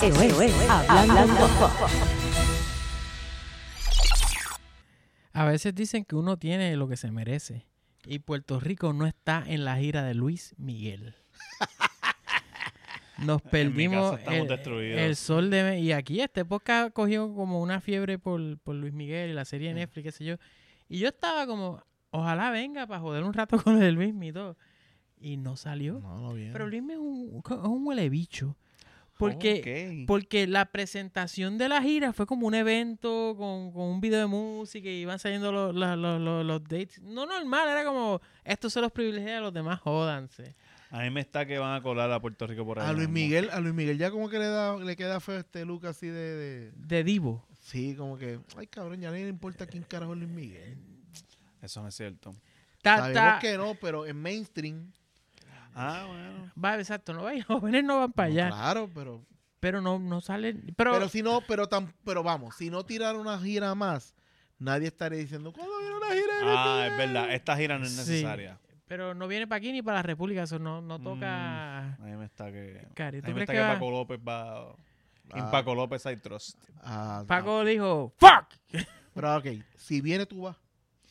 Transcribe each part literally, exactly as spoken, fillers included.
Esto es Hablando Pop. A veces dicen que uno tiene lo que se merece y Puerto Rico no está en la gira de Luis Miguel. Nos perdimos estamos el, destruidos. el sol de... Y aquí este podcast cogió como una fiebre por, por Luis Miguel y la serie de Netflix, qué sé yo. Y yo estaba como, ojalá venga para joder un rato con el Luis y todo. Y no salió. No, no viene. Pero Luis es un, es un huele bicho. Porque, Okay. porque la presentación de la gira fue como un evento con, con un video de música y iban saliendo los, los, los, los, los dates. No normal, era como, estos son los privilegios, los demás jódanse. A mí me está que van a colar a Puerto Rico por ahí. A Luis mismo. Miguel, a Luis Miguel ya como que le da, le queda feo este look así de, de... De divo. Sí, como que, ay cabrón, ya ni le importa quién carajo es Luis Miguel. Eso no es cierto. Ta, Sabemos ta, que no, pero en mainstream, Ah, bueno. va, exacto, no vayan, jóvenes no van para no, allá. claro, pero... Pero no, no salen. Pero, Pero si no, pero tan, pero vamos, si no tirar una gira más, nadie estaría diciendo, ¿cuándo viene una gira de Luis Ah, Miguel?" es verdad. Esta gira no es Sí. necesaria. pero no viene para aquí ni para la República, eso no, no toca. A mí me está que... Cari, A ¿tú mí me crees está que que va? Paco López va... En Ah. Paco López hay trust. Ah, Paco ah, dijo, ¡fuck! pero ok, si viene tú vas.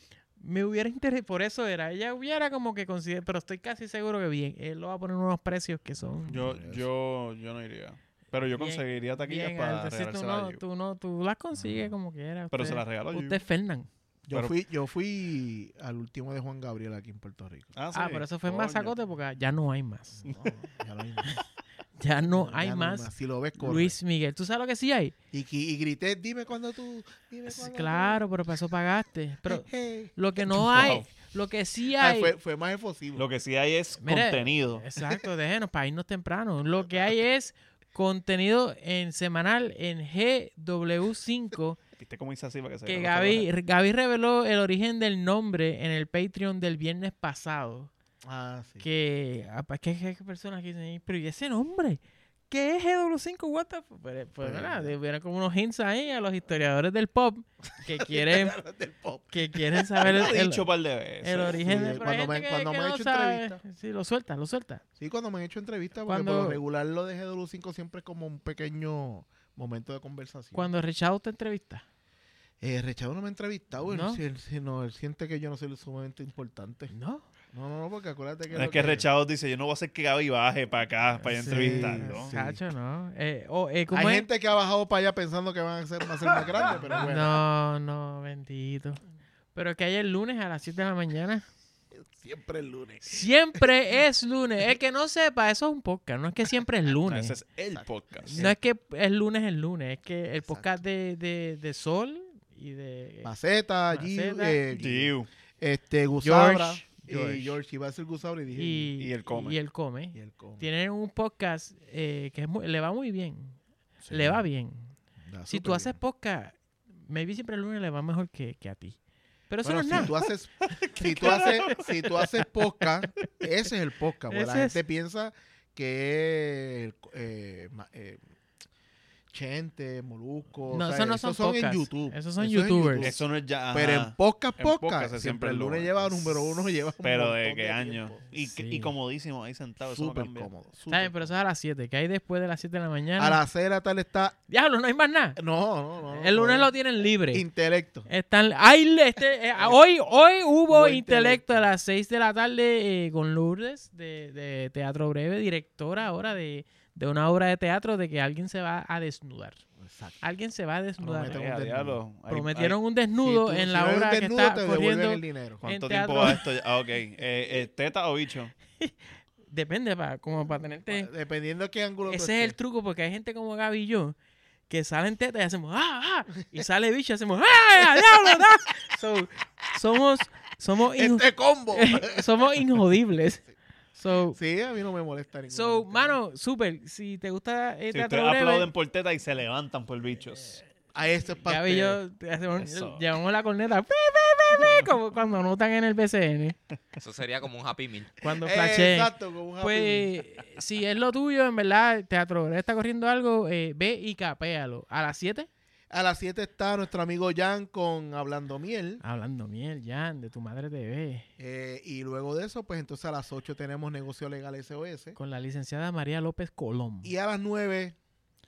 Me hubiera interesado, por eso era, ella hubiera como que considerado, pero estoy casi seguro que bien, él lo va a poner unos precios que son Yo, Por eso. yo, yo no iría. Pero yo bien- conseguiría taquillas bien para altas. Si tú regalársela a no, Giu. tú no, tú las consigues como quieras. Pero usted- se las regalo a Giu. Usted es Fernan. Yo Pero- fui, yo fui al último de Juan Gabriel aquí en Puerto Rico. Ah, sí. Ah, pero eso fue en Coño. Mazacote porque ya no hay más. No, ya no hay más. Ya no Ya hay no más Si lo ves, corre. Luis Miguel. ¿Tú sabes lo que sí hay? Y, qui- y grité, dime cuándo tú... Dime cuándo Claro, pero para eso pagaste. Pero tú- Hey. lo que no Wow. hay, lo que sí Ah, hay... fue, fue más efusivo. Lo que sí hay es Mira, contenido. Exacto, déjenos para irnos temprano. Lo que hay es contenido en semanal en G W cinco ¿Viste cómo hice así para que se que vea la Gaby, fotografía? Gaby reveló el origen del nombre en el Patreon del viernes pasado. Ah, sí. Que, ah, pues, que, que hay personas que dicen, pero ¿y ese nombre? ¿Qué es G W cinco? What the fu-?" Pues, pues, Pues, ¿verdad? Hubieran como unos hints ahí a los historiadores del pop que quieren, Del pop. que quieren saber el, Lo he el- dicho un par de veces. el origen Sí, del pero hay cuando me- gente que- cuando que me han no hecho sabe. entrevistas. Sí, lo suelta, lo suelta. Sí, cuando me han hecho entrevistas, porque Cuando- por lo regular lo de G W cinco siempre es como un pequeño momento de conversación. Cuando Richard te entrevista. Eh, Rechado no me ha entrevistado, él, ¿No? sí, él, sí, no, él siente que yo no soy lo sumamente importante. No. No, no, no, porque acuérdate que... Es lo que Rechados dice, yo no voy a hacer que Gaby baje para acá, para yo Sí, entrevistarlo. sí. Cacho, no. Eh, o, eh, ¿cómo Hay es? gente que ha bajado para allá pensando que van a ser, van a ser más grandes, pero bueno. No, no, bendito. Pero que hay el lunes a las siete de la mañana. Siempre el lunes. Siempre es lunes. El que no sepa, eso es un podcast. No es que siempre es O sea, lunes. ese es el podcast. No es que es lunes el lunes. Es que el Exacto. podcast de, de, de Sol y de Maceta, Giu, Maceta. eh, Giu. este, Gusabra. George. Y George. George iba a ser Gusabra y dije... y, y él come. Y él come. y él come. Tienen un podcast eh, que es muy- le va muy bien. Sí. Le va bien. Da Si súper tú haces bien. podcast, maybe siempre el lunes le va mejor que, que a ti. Pero eso Bueno, no es si nada. tú haces, si tú haces, si tú haces podcast, ese es el podcast. Porque la Ese es- gente piensa que es eh, ma- eh, Chente, Molusco. No, o sea, esos no son esos son en podcasts. YouTube. Esos son Eso es en youtubers. YouTube. Eso no es ya. Pero ajá. en podcast, En podcast, podcast es siempre siempre el el lunes lunes. lleva número uno, lleva un Pero montón de qué año. tiempo. Y, Sí. y comodísimo ahí sentado. Eso no Súper cambia. cómodo. Está súper bien, pero eso es a las siete. ¿Qué hay después de las siete de la mañana? A las seis de la tarde está... Diablo, no hay más nada. No, no, no. El no, lunes no. lo tienen libre. Intelecto. Están, hay, este, eh, hoy, hoy hubo Hubo intelecto intelecto. a las seis de la tarde eh, con Lourdes de, de Teatro Breve, directora ahora de, de una obra de teatro de que alguien se va a desnudar. Exacto. Alguien se va a desnudar. Promete. Eh, a diablo. Hay- Prometieron hay- un desnudo Si tú- en si la no hay un obra que desnudo, está te devuelven corriendo. el dinero. ¿Cuánto en tiempo teatro. va esto? ya? Ah, ok. Eh, eh, ¿Teta o bicho? Depende, para, como para tenerte... Dependiendo de qué ángulo tú Ese es el estés. truco, porque hay gente como Gaby y yo que salen tetas y hacemos ¡ah! ah", y sale bicho y hacemos ¡ah! ¡diablo! ¡ah! So, somos, somos, in- Este combo. somos injodibles. So, Sí, a mí no me molesta ningún so mano, súper. Si te gusta eh, Si teatro ustedes breve, aplauden por teta y se levantan por bichos. A este es para Gaby y ustedes. yo te hacemos- Eso. llevamos la corneta pi, pi, pi, pi, como cuando anotan en el B C N, Eso sería como un Happy Meal. cuando Eh, flasheen. Exacto, con un happy meal. Pues, si es lo tuyo, en verdad, Teatro Breve está corriendo algo, eh, ve y capéalo. A las siete, A las siete está nuestro amigo Jan con Hablando Miel. hablando miel, Jan, de tu madre T V, Eh, y luego de eso, pues entonces a las ocho tenemos Negocio Legal S O S. con la licenciada María López Colón. Y a las nueve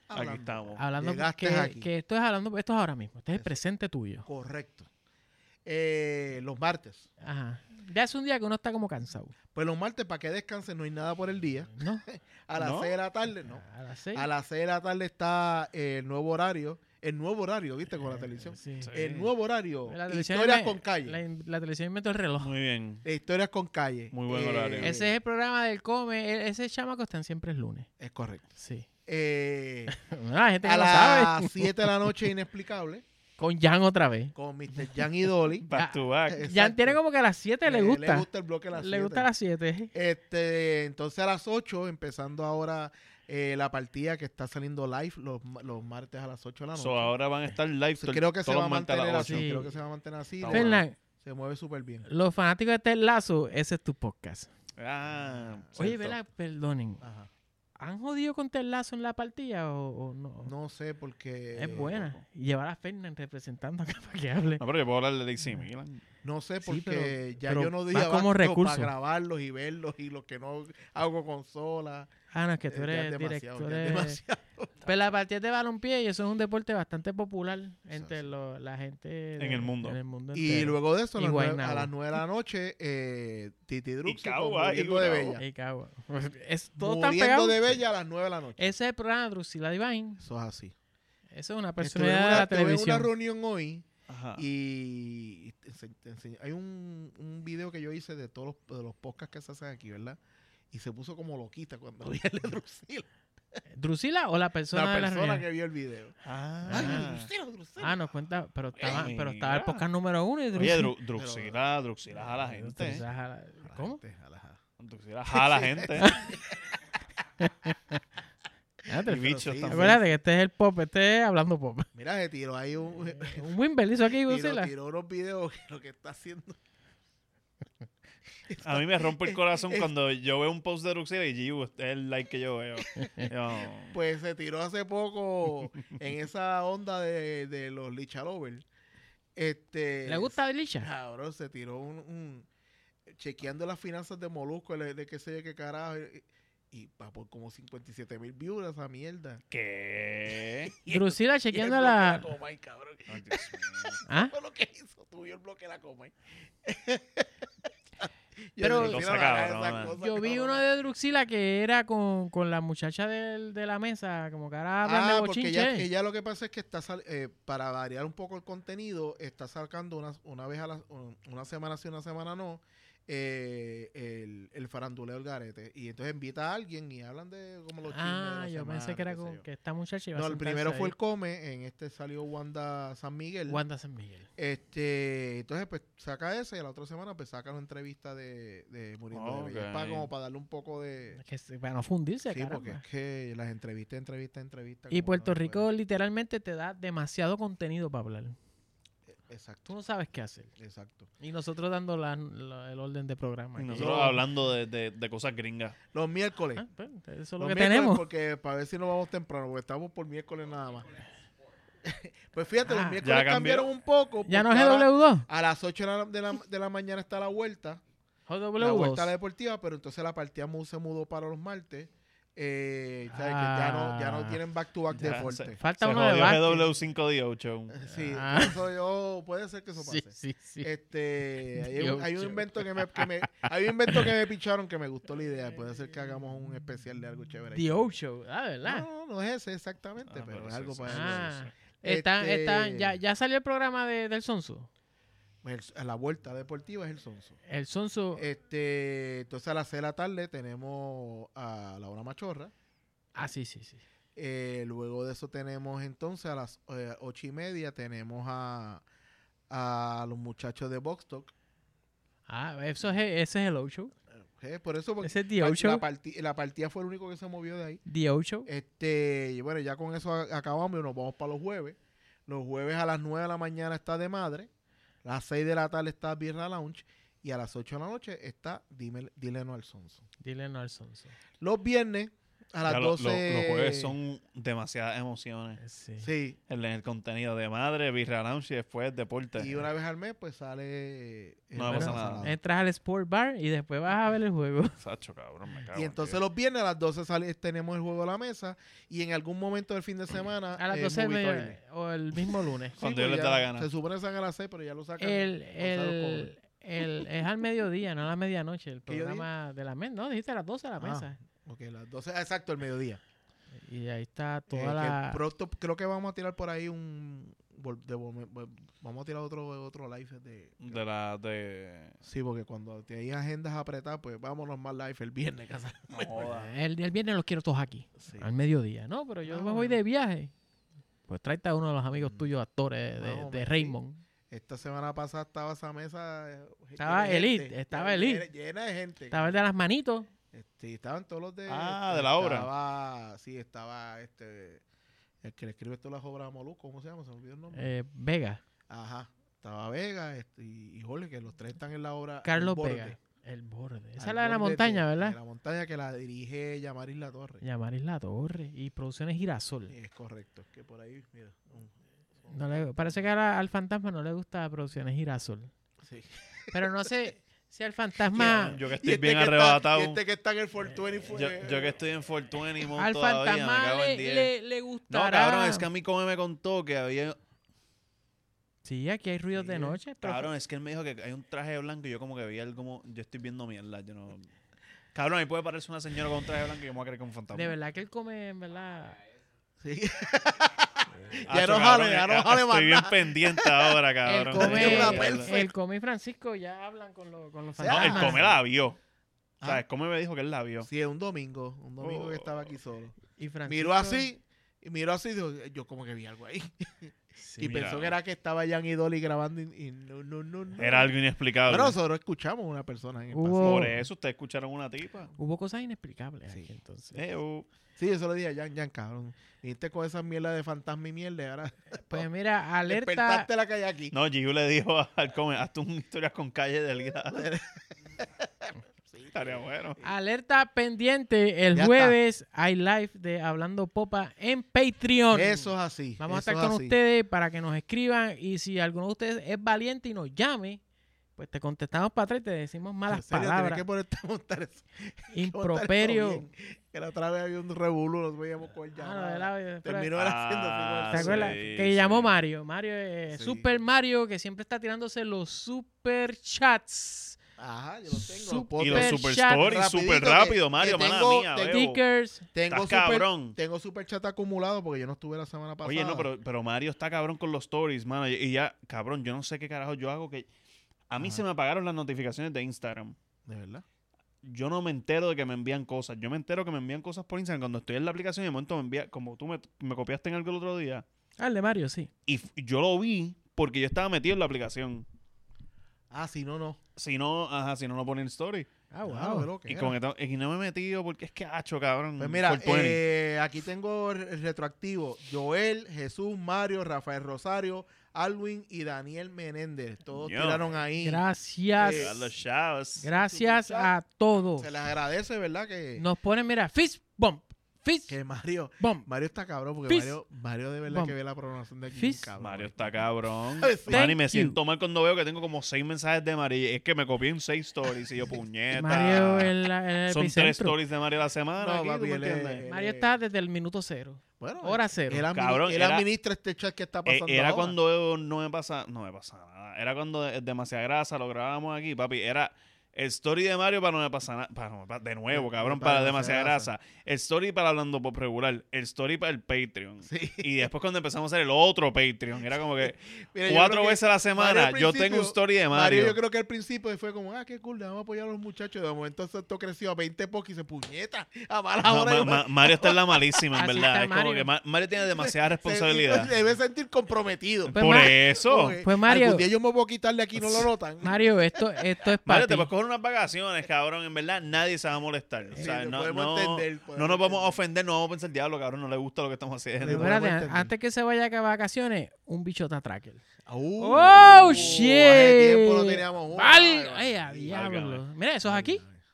Hablando. Aquí estamos. Hablando Llegaste que, aquí. que esto es hablando, esto es ahora mismo. Este es el Eso. presente tuyo. Correcto. Eh, los martes. Ajá. Ya es un día que uno está como cansado. Pues los martes, para que descansen, no hay nada por el día. ¿No? A las ¿No? seis de la tarde, no. A las seis. A las seis de la tarde está eh, el nuevo horario. El nuevo horario, ¿viste? Con la televisión. Sí. Sí. El nuevo horario. La televisión Historias inve- con calle. La, la televisión inventó el reloj. Muy bien. Historias con calle. Muy buen horario. Ese es el programa del Come. e- Ese chamaco están siempre el lunes. Es correcto. Sí. Eh, La gente que a no sabe. las siete de la noche, Inexplicable. Con Jan otra vez. Con mister Jan y Dolly. Back to back. Eh, Jan Exacto. tiene como que a las siete le Eh, gusta. Le gusta el bloque a las Le siete. gusta a las siete. Este, entonces a las ocho, empezando ahora eh, la partida que está saliendo live los, los martes a las ocho de la noche. So, ahora van a estar live So, todo- creo que se todos va a los martes a las mantener ocho. así. Sí. Creo que se va a mantener así. Está Le- bueno. Fernan, Se mueve súper bien. los fanáticos de Ted Lasso, ese es tu podcast. Ah, Oye, cierto. ¿verdad? Perdonen. Ajá. ¿Han jodido con Ted Lasso en la partida o, o no? No sé porque... Es buena. Y llevar a Fernan representando acá para que hable. No, pero yo puedo hablar de Daisy Milan. No sé Sí, porque pero- ya pero yo no di va como abasto recurso. para grabarlos y verlos y los que no hago consola. Ah, no, es que tú Eh, ya eres es demasiado, director. ya es de- demasiado. Pues la partida de balompié y eso es un deporte bastante popular entre lo- la gente de- En el mundo. En el mundo Y entero. luego de eso, a Y las, nueve, Guaynabo. a las nueve de la noche, eh, Titi Druxy con Cagua, y Muriendo de Gurabo. Bella. Y cagua. Es, todo tan Muriendo pegado. de Bella a las nueve de la noche. Ese es el programa de Drusilla Divine. Eso es así. Eso es una Estuve en personalidad de una, la estuve en una televisión. reunión hoy Ajá. y te ense- te enseño- hay un, un video que yo hice de todos los, de los podcasts que se hacen aquí, ¿verdad? Y se puso como loquita cuando vi el de Drusila. ¿Drusila o la persona La de la persona reunión? que vio el video. Ah. Ay, Drusila, Drusila. Ah, nos cuenta, pero estaba, Ey, pero estaba el mira. podcast número uno y Oye, Drusila. Dru- Druxila, Druxila a la gente. Drusila jala- A la ¿Cómo? gente, a la- Druxila a la gente. Ah, te- Y bichos sí, también. Acuérdate que este es el pop, este es hablando pop. Mira, se tiró ahí un... Un Wimble hizo aquí, tiró, Drusila. tiró unos videos que lo que está haciendo... A mí me rompe el corazón cuando yo veo un post de Druxila y Giu, este es el like que yo veo. Yo, Pues se tiró hace poco en esa onda de, de los Licha Lovers. Este, ¿Le gusta Delisha? Cabrón, se tiró un, un- chequeando las finanzas de Molusco, de, de qué sé yo qué carajo. Y, y va por como cincuenta y siete mil views esa mierda. ¿qué? Drusila Y el chequeando bloque de la... Comay, cabrón. Ay, Dios mío. ¿Ah? Fue lo que hizo, tuvo el bloque de la Comay. Pero- decía, Cosa "No hagas cabrona. esa cosa, Yo vi cabrona". uno de Druxila que era con, con la muchacha del- de la mesa, como que ahora hablan Ah, de porque bochinche. ella, ella lo que pasa es que está sal- eh, para variar un poco el contenido, está sacando una, una vez a la un- una semana sí, una semana no, eh, el, el faranduleo del garete. Y entonces invita a alguien y hablan de como los chismes de Ah, la yo semana, pensé que era qué sé con yo. que esta muchacha iba No, a el sentarse primero fue ahí. el Come, en este salió Wanda San Miguel. Wanda San Miguel. Este, entonces pues saca ese y la otra semana pues saca una entrevista de, de Muriendo de Bella. Es para Ok. como para darle un poco de... Que se- para no fundirse, Sí, porque caramba. es que las entrevistas, entrevistas, entrevistas... Y como Puerto no, pues, Rico literalmente te da demasiado contenido para hablar. Exacto, Tú no sabes qué hacer. exacto. Y nosotros dando la- la- el orden de programa. Y aquí. nosotros hablando de, de, de cosas gringas. Los miércoles. Ah, pues, eso es lo Los que miércoles, tenemos. Porque para ver si nos vamos temprano, porque estamos por miércoles nada más. Pues fíjate, Ah, los miércoles ya cambió. cambiaron un poco. Ya no porque es ahora G W dos. A las ocho de la, de, la, de la mañana está la vuelta. G La W vuelta a la dos. deportiva, pero entonces la partida mu- se mudó para los martes. Eh, ¿sabes? Que ya, no, ya no Ah. tienen back to back Ya, deporte. se- Falta Se uno de jodió básquet. G W cinco D ocho. Sí, Ah. por eso yo, puede ser que eso Sí, pase. sí, sí. Este, hay, un, Dios, hay un chico. invento que me, que me- hay un invento que me picharon que me gustó la idea. Puede ser que hagamos un especial de algo chévere. The O Show. Ah, ¿verdad? No, no, no es ese exactamente, Ah, pero pero es sí, algo sí, para sí, Ah. sí, sí. Está, Este- está, ya, ya salió el programa de, del Sonso. El- a la vuelta deportiva es el Sonso. El Sonso. Este, entonces a las seis de la tarde tenemos a la hora machorra. Ah, sí, sí, sí. Eh, luego de eso tenemos entonces a las eh, ocho y media tenemos a, a los muchachos de Box Talk. Ah, eso es, ese es el O Show. Eh, por eso porque Ese es The O la, Show. parti- la partida fue el único que se movió de ahí. The O Show. Este, y bueno, ya con eso a- acabamos y nos vamos para los jueves. Los jueves a las nueve de la mañana está De Madre. A las seis de la tarde está Birra Lounge. Y a las ocho de la noche está Dime, Dile No al Sonso. Dile no al Sonso. Los viernes A las Ya lo- doce. lo- los jueves son demasiadas emociones. Sí. Sí. En el contenido de madre, Birra Lounge y después deporte. Y una vez al mes, pues sale. eh, No el pasa Verano nada. Salado. Entras al Sport Bar y después vas a ver el juego. Sacho, cabrón, me cago Y en entonces Dios. los viernes a las doce sale, tenemos el juego a la mesa. Y en algún momento del fin de semana. A las eh, doce del Movie medio- Toilet. o el mismo lunes. Sí, Cuando porque yo les ya da la gana. Se supone que salgan a las seis, pero ya lo sacan. El, cuando sale el el, el, es al mediodía, no a la medianoche. El ¿Qué yo programa de la mesa. No, dijiste a las doce de la Ah. mesa. Ok, las doce, ah, exacto, el mediodía. Y ahí está Eh, toda que la... pronto creo que vamos a tirar por ahí un. vol- de vol- vol- vamos a tirar otro otro live de. De la de... Sí, porque cuando te hay agendas apretadas, pues vámonos más live el viernes. casa. No joda. El, el viernes los quiero todos aquí, Sí. al mediodía. No, pero yo Ah, me voy bueno. de viaje. Pues tráete a uno de los amigos Mm. tuyos actores de, Más o de menos, Raymond. Esta semana pasada estaba esa mesa. eh, Estaba llena de elite, gente, estaba llena- elite. Llena de gente. Estaba el de las manitos. Sí, estaban todos los de. Ah, de la obra. Estaba, sí, estaba este. El que le escribe todas las obras a Molusco, ¿cómo se llama? Se me olvidó el nombre. eh, Vega. Ajá. Estaba Vega este, y, y Jorge, que los tres están en la obra. Carlos El Borde. Vega. El borde. Esa Al es la de la borde montaña, de- ¿verdad? De la montaña que la dirige Yamaris La Torre. Yamaris La Torre y Producciones Girasol. Es correcto. Que por ahí, mira. un- No le- parece que ahora al fantasma no le gusta Producciones Girasol. Sí. Pero no sé si al fantasma... Yo que Y estoy este bien que está- arrebatado. y este que está en el cuatrocientos veinte fue. Yo, yo que estoy en Fortune y Al todavía, me fantasma cago en le, diez. le, le No, gustará. cabrón, es que a mí como me contó que había... Sí, aquí hay ruidos de Sí, noche. Pero Cabrón, es que él me dijo que hay un traje blanco y yo como que vi algo como... Yo estoy viendo mierda, yo no... Cabrón, ahí puede parecer una señora con un traje blanco y yo me voy a creer que es un fantasma. de verdad que él come, en verdad... Sí. Acho, Ya no cabrón, jale, ya no eh, jale más Estoy bien nada. pendiente ahora, El cabrón. come, una el, perfe. el come y Francisco ya hablan con, los con los No, No, el fantasmas. come la vio. O sea, Ah. el come me dijo que él la vio. Sí, es un domingo. Un domingo que Oh. estaba aquí solo. Y Francisco- Miró así. Y miró así y dijo, yo como que vi algo ahí. Sí, y mira. pensó que era que estaba Jan y Dolly grabando y, y no, no, no, no. Era algo inexplicable. Bueno, nosotros escuchamos una persona en el Hubo- pasillo. Por eso ustedes escucharon una tipa. Hubo cosas inexplicables Sí. aquí, entonces. Eh, uh, Sí, eso le dije a Jan, Jan, cabrón. Viniste con esa mierda de fantasma y mierda y ahora Pues mira, alerta, despertaste la que hay aquí. No, Giu le dijo al come, hazte una historia con calle delgada. Estaría bueno. alerta pendiente. El Ya jueves hay live de Hablando Popa en Patreon. Eso es así. Vamos a eso estar es con así. ustedes para que nos escriban y si alguno de ustedes es valiente y nos llame, pues te contestamos para atrás y te decimos En malas serio, tienes palabras, que ponerte a montar eso. improperio. Bien. Que la otra vez había un revolú, nos veíamos con el Ah, llamado. no, de la- de- Terminó él haciendo así con el ¿Te Ah, acuerdas? sí, que sí. llamó Mario. Mario es Sí. Super Mario, que siempre está tirándose los super chats. Ajá, yo lo tengo. Super lo puedo Y los Super super chat stories, rapidito super que- rápido, que Mario, mala tengo- mía, tengo- bebo. Stickers. Tengo Estás super, cabrón. tengo super chat acumulado porque yo no estuve la semana pasada. Oye, no, pero, pero Mario está cabrón con los stories, mano. Y y ya, cabrón, yo no sé qué carajo yo hago que... A mí Ajá. se me apagaron las notificaciones de Instagram. ¿De verdad? Yo no me entero de que me envían cosas. Yo me entero que me envían cosas por Instagram cuando estoy en la aplicación y de momento me envía... Como tú me, me copiaste en algo el otro día. Ah, el de Mario, sí. Y f- yo lo vi porque yo estaba metido en la aplicación. Ah, sí, no, no. Si no, ajá, si no, no ponen story. Ah, Claro, wow. ve lo que Y, era. con esto- y no me he metido porque es que hacho, cabrón. Pues mira, cuatro veinte. eh, aquí tengo el el retroactivo. Joel, Jesús, Mario, Rafael Rosario, Alwin y Daniel Menéndez. Todos Yo. tiraron ahí. Gracias. Eh, A los chavos. Gracias a todos. Se les agradece, ¿verdad? Que, Nos ponen, mira, fist bump. Fist que Mario, bump. Mario está cabrón porque Fist. Mario, Mario de verdad Bump. que ve la programación de aquí. Fist. cabrón. Mario está cabrón. Sí. Man, y me Thank siento mal cuando veo que tengo como seis mensajes de Mario. Es que me copié en seis stories y yo, puñeta. Mario el, el Son tres epicentro. stories de Mario a la semana. No, aquí, papi, ¿tú me él es- entiendes? Mario está desde el minuto cero. Bueno, Hora cero. Él, admini- Cabrón, él era- administra este chat que está Eh, pasando era ahora. cuando no me pasa, no me pasa nada. Era cuando de- demasiada grasa lo grabábamos aquí, papi. Era el story de Mario para no me pasa nada. Para, no- para- de nuevo, cabrón, Para para, demasiada demasiada grasa. El story para hablando por regular. El story para el Patreon. Sí. Y después cuando empezamos a hacer el otro Patreon, era como que Mira, yo cuatro creo que veces a la Mario semana al yo tengo un principio- story de Mario, Mario. yo creo que al principio fue como, ah, qué cool, vamos a apoyar a los muchachos. De momento esto creció a veinte pocos y se puñeta. A mala Ma- hora. ma- yo- ma- Mario está en la malísima, en Así verdad. está Es como Mario. que Ma- Mario tiene demasiada se- responsabilidad. Se debe sentir comprometido. Pues Por Ma- eso. Como que Pues Mario- Algún día yo me voy a quitar de aquí, no lo notan. Mario, esto, esto es para Mario, te ti. puedes coger unas vacaciones, cabrón. En verdad, nadie se va a molestar. O Sí, sea, lo no, podemos no, entender, podemos no nos vamos a entender. ofender, no vamos a pensar, diablo, cabrón, no le gusta lo que estamos haciendo. Sí, Espérate, podemos entender. antes que se vaya a vacaciones, un bichota tracker. Uh, ¡Oh, uh, shit! Hace tiempo no teníamos uno. Val- Ay, Ay, a válgame. diablo. Mira, eso es aquí.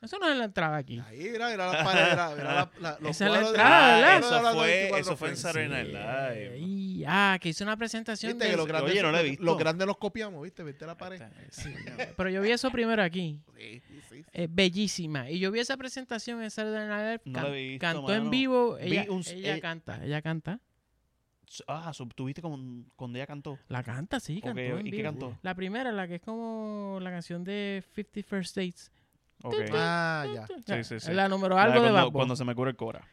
Eso no es la entrada aquí. Ahí, mira, mira las paredes, mira, mira la, la, los Esa es la cuadros de- entrada, Ah, ¿verdad? los de eso la fue, veinticuatro eso fue en Friends. Saturday Night Live. Y, ah, que hizo una presentación Viste de... que los grandes, Oye, no lo he los- visto. los grandes los copiamos, ¿viste? ¿Viste la pared? Sí, pero yo vi eso primero aquí. Sí, sí, sí. Eh, bellísima. Y yo vi esa presentación en Saturday Night Live. No can- la he visto, cantó en mano. vivo. Vi Ella, un- ella eh, canta. Ella canta. Ah, so- ¿tuviste como cuando ella cantó? La canta, sí, Ok, cantó en ¿y qué vivo. cantó? La primera, la que es como la canción de fifty First Dates. Ok. Ah, ya. Sí, sí, sí. La número La de algo de cuando, Bad cuando se me cura el cora.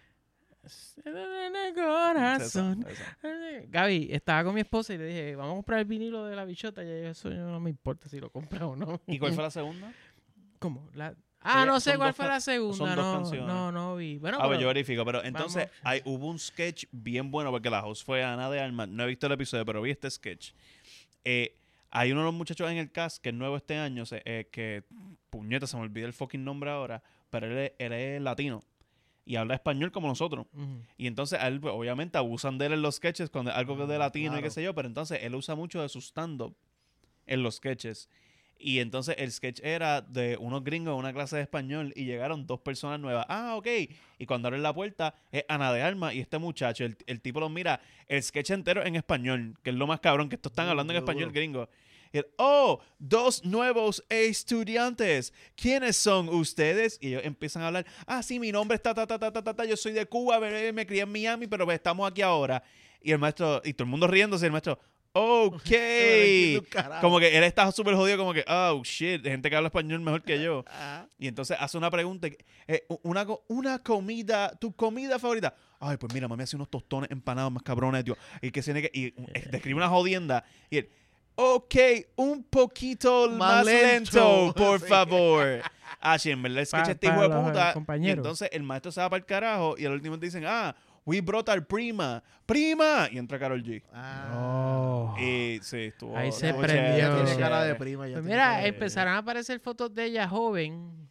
En el corazón. Esa, esa. Gaby, estaba con mi esposa y le dije, vamos a comprar el vinilo de la bichota. Y ella, eso no me importa si lo compra o no. ¿Y cuál fue la segunda? ¿Cómo? La... Ah, Ella- no sé son cuál dos fue ca- la segunda. son dos no, canciones. no, no vi. Bueno, A ver, pero- yo verifico. Pero entonces vamos. hay, hubo un sketch bien bueno porque la host fue Ana de Armas. No he visto el episodio, pero vi este sketch. Eh, hay uno de los muchachos en el cast que es nuevo este año, se- eh, que, puñeta, se me olvida el fucking nombre ahora, pero él es, él es latino y habla español como nosotros. Ujú. Y entonces, a él, pues, obviamente, abusan de él en los sketches cuando algo que es de latino y claro. qué sé yo, pero entonces él usa mucho de su stand-up en los sketches. Y entonces el sketch era de unos gringos en una clase de español y llegaron dos personas nuevas. Ah, ok. Y cuando abren la puerta es Ana de Armas y este muchacho. El, el tipo los mira el sketch entero en español, que es lo más cabrón, que estos están Duro, hablando en duro, español duro. gringo. Y él, oh, dos nuevos estudiantes. ¿Quiénes son ustedes? Y ellos empiezan a hablar. Ah, sí, mi nombre es ta, ta, ta, ta, ta, ta, ta. Yo soy de Cuba, me, me crié en Miami, pero pues, estamos aquí ahora. Y el maestro, y todo el mundo riéndose, y el maestro, ok. entiendo un carajo. Como que él está súper jodido, como que, oh, shit, gente que habla español mejor que yo. Ajá. Y entonces hace una pregunta, eh, una, co- una comida, tu comida favorita. Ay, pues mira, mami hace unos tostones empanados más cabrones, tío. Y que tiene que, y eh, describe una jodienda. Y él, ok, un poquito Más más, lento. lento, por Sí. favor. Ah, sí, en verdad es que Pa- este hijo para de los, eh, puta. Y compañeros. entonces el maestro se va para el carajo y al último te dicen, ah, we brought our prima, prima. Y entra Karol G. Ah. Oh. Y sí, estuvo. Ahí se estuvo prendió. chévere, Ya estuvo tiene cara de chévere. prima. Ya Pues tiene mira, cara de- empezarán a aparecer fotos de ella joven.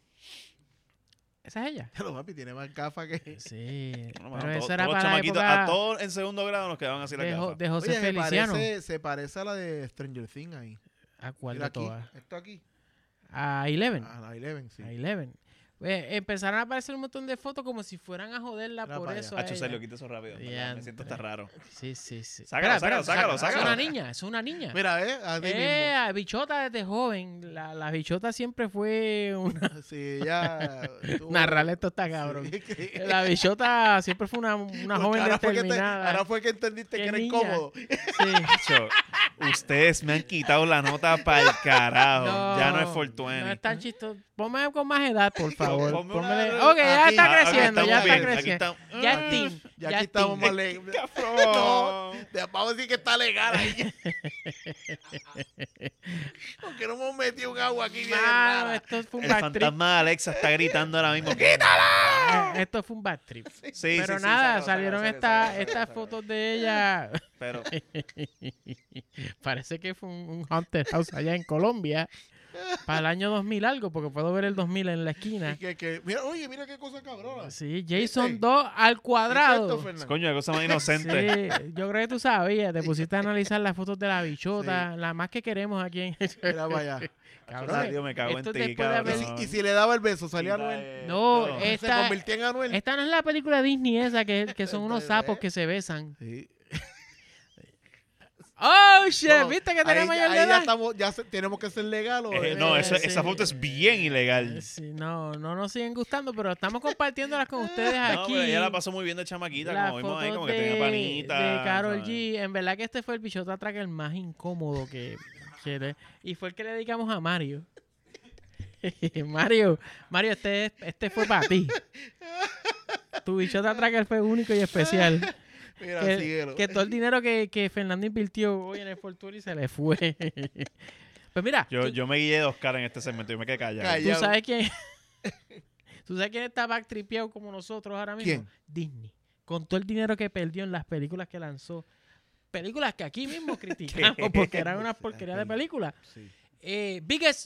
¿Esa es ella? Pero papi, tiene más gafas que... Sí. No, pero mano, eso todos- era todos los para la chamaquitos, época a todos en segundo grado nos quedaban así la de, Jo- gafa. de José Oye, se Feliciano. parece, se parece a la de Stranger Things ahí. ¿A cuál Mira de aquí, todas? esto aquí. A Eleven. Ah, la Eleven, sí. A Eleven. Eh, empezaron a aparecer un montón de fotos como si fueran a joderla Mira por para eso. Hacho, a se ella. lo quita eso rápido. en verdad, Diantre. Me siento hasta raro. Sí, sí, sí. Sácalo, Espera, sácalo, espera, sácalo, saca- sácalo. Es una niña, es una niña. Mira, ¿eh? Así Eh, bichota desde joven. La, la bichota siempre fue una... mismo. Sí, ya... tuvo- Narrarle esto está cabrón. Sí, que- La bichota siempre fue una, una Porque joven ahora fue que te- determinada. ahora fue que entendiste Qué que era niña. incómodo. Sí. Hacho, ustedes me han quitado la nota para el carajo. ya no es four No twenty. es tan chistoso. Ponme con más edad, por favor. Ponme Pónmele- una- Ok, ya aquí- está aquí creciendo, estamos ya está bien, aquí creciendo. estamos- Ya es teen. Ya ya aquí es estamos teen. más lejos. Cabrón. No, te vamos a decir que está legal ahí. Porque no hemos metido un agua aquí bien Mano, rara. esto fue un El bad trip. fantasma de Alexa está gritando ahora mismo. Eh, Esto fue un bad trip. Sí, sí, Pero sí, nada, sácalo, salieron sácalo, esta- sácalo, estas sácalo, fotos de ella. Pero Parece que fue un, un haunted house allá en Colombia. Para el año dos mil algo, porque puedo ver el dos mil en la Y esquina. que, que, mira, oye, mira qué cosa cabrona. Sí, Jason ¿Viste? dos al ¿Viste cuadrado. esto, Fernando? coño, qué cosa más inocente. Sí, yo creo que tú sabías, te pusiste a analizar las fotos de la bichota, la más que queremos aquí en... Mira para allá. Cabrón, Ay, Dios, me cago en esto ti, después de haber- Y cabrón. si, y si le daba el beso, salía Quita Anuel. No, esto. es- Se esta- convirtió en Anuel. Esta no es la película Disney esa, que, que son unos Entonces, sapos ¿eh? que se besan. Sí. ¡Oh, shit! Bueno, ¿Viste que ahí, tenemos mayor ahí de ya edad? estamos, ya se- tenemos que ser legal o Eh, no, eso- sí. esa foto es bien ilegal. Sí, no, no nos siguen gustando, pero estamos compartiéndolas con ustedes No, aquí. pero ella la pasó muy bien de chamaquita, Las como vimos ahí, fotos como que tenía panita. de Karol ¿sabes? G. En verdad que este fue el bichota tracker más incómodo que, que le- y fue el que le dedicamos a Mario. Mario, Mario, este, este fue para ti. Tu bichota tracker fue único y especial. Mira, Que, síguelo. que todo el dinero que, que Fernando invirtió hoy en el Fortuny se le fue. Pues mira, Yo, tú, yo me guié de Oscar en este segmento, yo me quedé callado. Calla. tú sabes quién tú sabes quién está backtripeado como nosotros ahora mismo. ¿Quién? Disney. Con todo el dinero que perdió en las películas que lanzó. Películas que aquí mismo criticamos porque eran una porquería de películas. Sí. Eh, biggest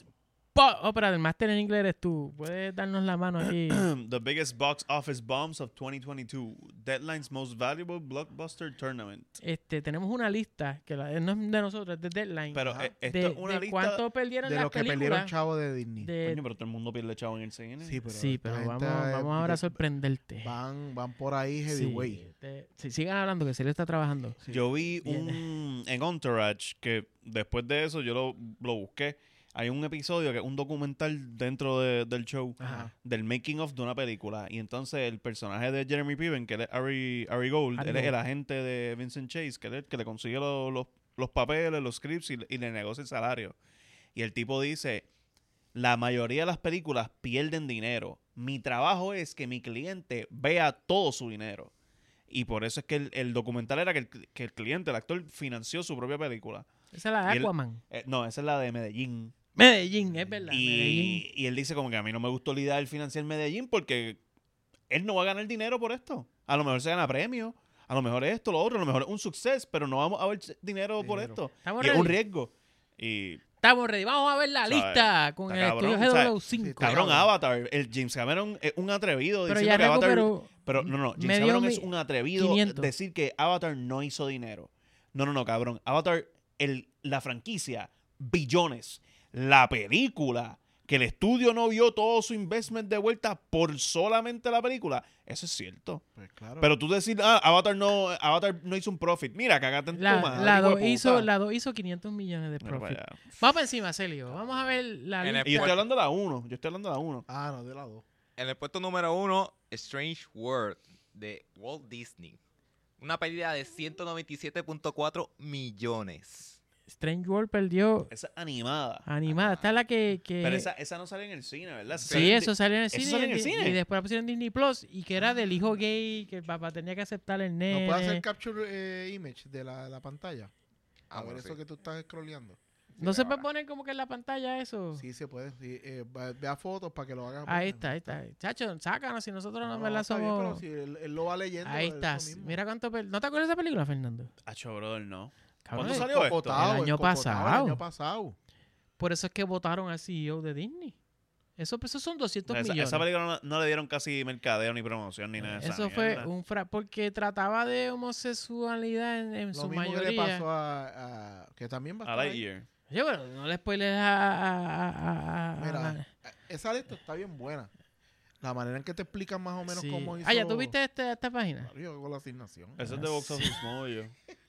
Po- oh, pero el máster en inglés eres tú. Puedes darnos la mano aquí. The biggest box office bombs of twenty twenty-two. Deadline's most valuable blockbuster tournament. Este, tenemos una lista que la, no es de nosotros, es de Deadline. Pero Ajá. eh, esto de, es una de lista... cuánto perdieron De las los que perdieron películas. chavo de Disney. de- Coño, pero todo el mundo pierde chavo en el cine. Sí, pero, sí, esta pero gente, vamos, eh, vamos ahora a de- sorprenderte. Van, van por ahí heavyweight. Sí, te- sí, sigan hablando que Celio está trabajando. Yo vi Bien. un... En Entourage, que después de eso yo lo, lo busqué. Hay un episodio que es un documental dentro de- del show. Ajá. Del making of de una película. Y entonces el personaje de Jeremy Piven, que él es Ari, Ari Gold, Ari él es el Gold. agente de Vincent Chase, que, él es el que le consigue lo- los, los papeles, los scripts y, y le negocia el salario. Y el tipo dice, la mayoría de las películas pierden dinero. Mi trabajo es que mi cliente vea todo su dinero. Y por eso es que el, el documental era que el, que el cliente, el actor, financió su propia película. Esa es la de Y él- Aquaman. Eh, no, esa es la de Medellín. Medellín, es verdad. Medellín. Y, y él dice como que a mí no me gustó la idea del financiar Medellín porque él no va a ganar dinero por esto. A lo mejor se gana premio, a lo mejor esto, lo otro, a lo mejor es un suceso, pero no vamos a ver dinero, por Dinero. esto. ¿Estamos Y es un ready? riesgo. Y Estamos ready. Vamos a ver la ¿Sabe? lista con Está el cabrón, estudio ¿sabe? G W cinco. Sí, cabrón, cabrón. Avatar, el James Cameron es un atrevido Pero diciendo ya que Avatar... recuperó. Pero no, no, James me dio Cameron mi- es un atrevido quinientos. decir que Avatar no hizo dinero. No, no, no, cabrón. Avatar, el, la franquicia, billones. La película, que el estudio no vio todo su investment de vuelta por solamente la película, eso es cierto. Pues claro. Pero tú decir, ah, Avatar no, Avatar no hizo un profit. Mira, cagate en tu La, madre, la hijo de dos puta. hizo, la dos hizo quinientos millones de Mira profit. para allá. Vamos para encima, Celio. Vamos a ver la En el lista. Y yo estoy hablando de la uno. Yo estoy hablando de la uno. Ah, no, de la dos. En el puesto número uno, Strange World de Walt Disney. Una pérdida de ciento noventa y siete punto cuatro millones. Strange World perdió Esa es animada. animada. Esta es la que... que Pero esa, esa no sale en el cine, ¿verdad? Esa sí, sale en eso di- salió en el ¿eso cine. sale en y el di- cine? Y después la pusieron en Disney Plus. Y que era del hijo gay, que el papá tenía que aceptar el nene. ¿No puede hacer capture eh, image de la, la pantalla? A Ah, ver bueno, eso sí. que tú estás scrolleando. No se ahora. puede poner como que en la pantalla eso. Sí, se puede. Sí, eh, va- vea fotos para que lo hagas. Ahí está, ahí está. Chacho, sácanos si nosotros no, No, ¿verdad? está bien, somos... pero si él, él lo va leyendo. Ahí es está. eso mismo. Mira cuánto... per- ¿No te acuerdas de esa película, Fernando? Acho, brother, no. Cabrón, ¿Cuándo eh, salió esto? Cocotado, El año cocotado, pasado. El año pasado. Por eso es que votaron al C E O de Disney. Eso, eso son doscientos Esa, millones. esa película no, no le dieron casi mercadeo ni promoción ni nada de esa Eso fue mierda. un fra porque trataba de homosexualidad en, en Lo su mismo mayoría. que le pasó a, a- que también va a A estar ahí. Lightyear. Yo, pero no le spoiles a, a- a- a- Mira, a- esa lista está bien buena. La manera en que te explican más o menos sí. cómo hizo. Ah, ¿ya tú viste este- esta página? Yo hago la asignación. Ese es de Box Office Mojo.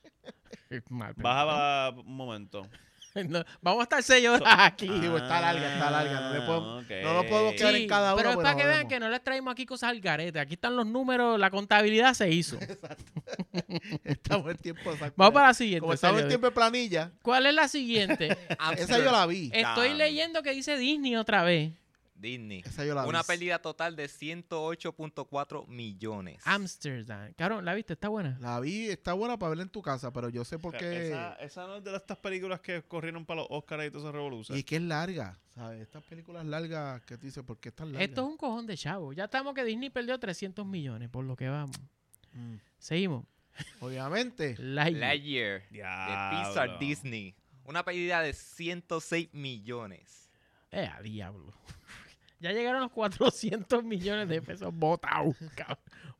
Mal, Baja para un momento. No, vamos a estar seis horas aquí. Sí, pues, está larga, está larga, no le podemos- Ah, no nos podemos quedar en cada pero uno, es pues para nos que vean vemos. que no les traemos aquí cosas al garete. Aquí están los números, la contabilidad se hizo. Estamos en tiempo exacto. Vamos para la siguiente. Como estamos en Celio. tiempo de planilla, ¿Cuál es la siguiente? esa yo la vi. Estoy Damn. leyendo que dice Disney otra vez. Disney. Esa yo la Una vi. pérdida total de ciento ocho punto cuatro millones. Amsterdam. Cabrón, ¿la viste? ¿Está buena? La vi, está buena para verla en tu casa, pero yo sé por qué. Esa, esa no es de estas películas que corrieron para los Oscars y toda esa revolución. Y es que es larga, ¿sabes? Estas películas largas que tú dices, ¿por qué están largas? Esto es un cojón de chavo. Ya estamos que Disney perdió trescientos millones, por lo que vamos. Mm. Seguimos. Obviamente. Lightyear. Lightyear de Diablo. Pixar Disney. Una pérdida de ciento seis millones. Eh, a diablo. Ya llegaron los cuatrocientos millones de pesos. Botao. cabrón.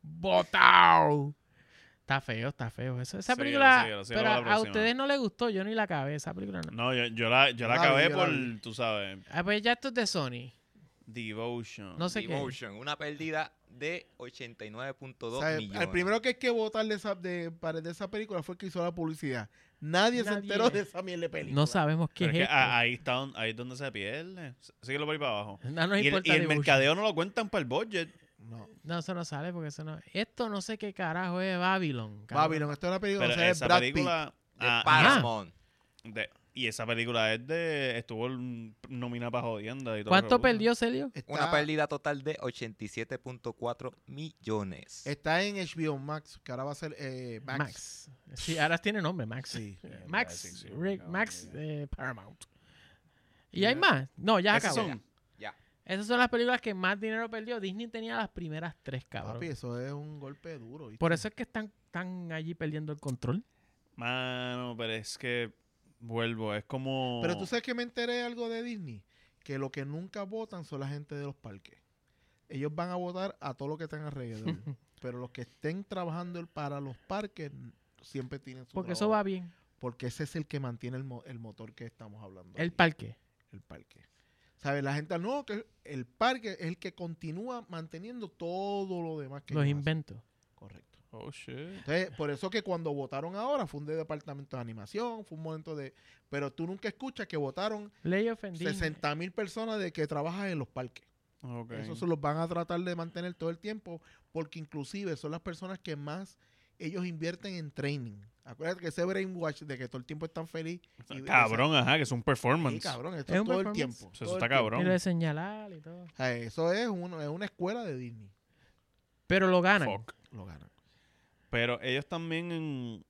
Botao. Está feo, está feo. Eso, esa Síguelo, película. síguelo, síguelo pero para la a próxima. ustedes no les gustó. Yo ni la acabé. Esa película no. No, yo, yo la, yo la Yo la acabé vi, yo la por, vi. tú sabes, Ah, pues ya esto es de Sony. Devotion. No sé qué. Devotion. Una pérdida de ochenta y nueve punto O dos sea, millones. el primero que hay que votar de esa, de, para- de esa película fue el que hizo la publicidad. Nadie, se Nadie. enteró de esa mierda de película. No sabemos qué Pero es es que esto. a- ahí, está, don- ahí es donde se pierde. Síguelo por ahí para abajo. No nos y el, importa y el Devotion. mercadeo no lo cuentan para el budget. No. No, eso no sale porque eso no. Esto no sé qué carajo es Babylon. cabrón. Babylon, esto es una película Pero donde esa sale Brad Pitt. película... de ah, Paramount. de- y esa película es de... Estuvo mm, nominada para Jodienda y todo. ¿Cuánto el revolú. perdió Celio? Está, Una pérdida total de ochenta y siete punto cuatro millones. está en H B O Max, que ahora va a ser eh, Max. Max. Sí, ahora tiene nombre, Max. Sí. Eh, Max, Sí, sí, Rick- no, Max ni eh, Paramount. ¿Y hay más? No, ya Esas acabó. son- Ya. Esas son las películas que más dinero perdió. Disney tenía las primeras tres, cabrón. Papi, eso es un golpe duro. ¿viste? Por eso es que están, están allí perdiendo el control. Mano, pero es que... Vuelvo, es como... Pero tú sabes que me enteré algo de Disney. que lo que nunca votan son la gente de los parques. Ellos van a votar a todo lo que estén alrededor. Pero los que estén trabajando para los parques siempre tienen su Porque eso trabajo. va bien. Porque ese es el que mantiene el, mo- el motor que estamos hablando. El aquí, parque. el parque. ¿Sabes? La gente, no, que el parque es el que continúa manteniendo todo lo demás que Los ellos hacen. inventos. Correcto. Oh, shit. Entonces, por eso que cuando votaron ahora fue un de departamento de animación, fue un momento de... Pero tú nunca escuchas que votaron Ley of Disney. sesenta mil personas de que trabajan en los parques. Ok. Eso se los van a tratar de mantener todo el tiempo porque inclusive son las personas que más ellos invierten en training. Acuérdate que ese brainwash de que todo el tiempo están felices. Cabrón, ajá, que es un performance. Sí, cabrón, esto Es es, un todo el performance. tiempo. Eso todo está el tiempo. cabrón. Y lo de señalar y todo. O sea, eso es, un- es una escuela de Disney. Pero lo ganan. Fuck. Lo ganan. Pero ellos también en...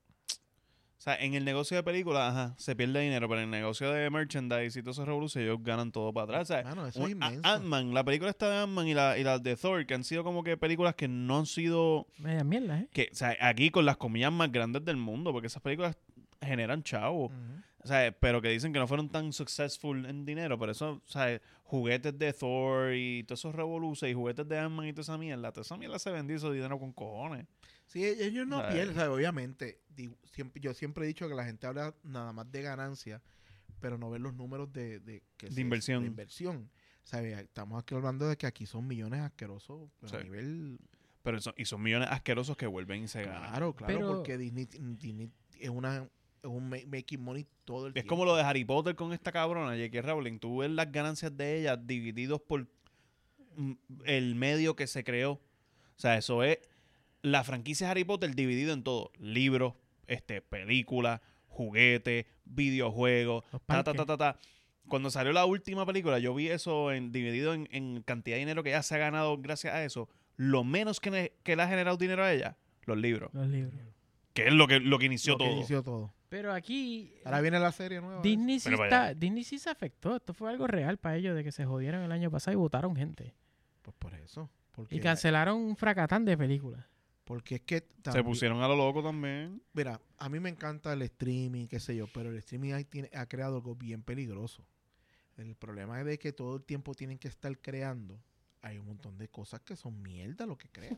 O sea, en el negocio de películas, ajá, se pierde dinero, pero en el negocio de merchandise y todo eso revolución, ellos ganan todo para atrás. O sea, Mano, eso un- es inmenso. A- Ant-Man, la película esta de Ant-Man y la, y la de Thor, que han sido como que películas que no han sido... Media mierda, ¿eh? que O sea, aquí con las comillas más grandes del mundo, porque esas películas generan chavo. Ujú. O sea, pero que dicen que no fueron tan successful en dinero, pero eso, o sea, juguetes de Thor y todos esos revoluciones y juguetes de Ant-Man y toda esa mierda, toda esa mierda se vendió ese dinero con cojones. Sí, ellos no Ay. pierden, ¿sabes? Obviamente. Digo, siempre, yo siempre he dicho que la gente habla nada más de ganancia, pero no ve los números de, de, que De se- inversión. de inversión. ¿Sabes? Estamos aquí hablando de que aquí son millones asquerosos pero Sí. a nivel... Pero eso, y son millones asquerosos que vuelven y se ganan. Claro, claro, Pero- porque Disney, Disney es una es un ma- making money todo el Es tiempo. como lo de Harry Potter con esta cabrona, J K Rowling. Tú ves las ganancias de ella divididos por mm, el medio que se creó. O sea, eso es la franquicia Harry Potter dividido en todo. Libros, este, películas, juguetes, videojuegos, Los ta, ta, parques. ta, ta, ta. Cuando salió la última película, yo vi eso en, dividido en, en cantidad de dinero que ella se ha ganado gracias a eso. Lo menos que, ne- que le ha generado dinero a ella, los libros. Los libros. Que es lo que, lo que inició Lo que todo. inició todo. Pero aquí Ahora viene la serie nueva. Disney sí, Pero vaya. está, Disney sí se afectó. Esto fue algo real para ellos de que se jodieron el año pasado y votaron gente. Pues por eso. Porque, Y cancelaron un fracatán de películas. porque es que Se también- pusieron a lo loco también. Mira, a mí me encanta el streaming, qué sé yo, pero el streaming ahí tiene, ha creado algo bien peligroso. El problema es de que todo el tiempo tienen que estar creando. Hay un montón de cosas que son mierda lo que crean.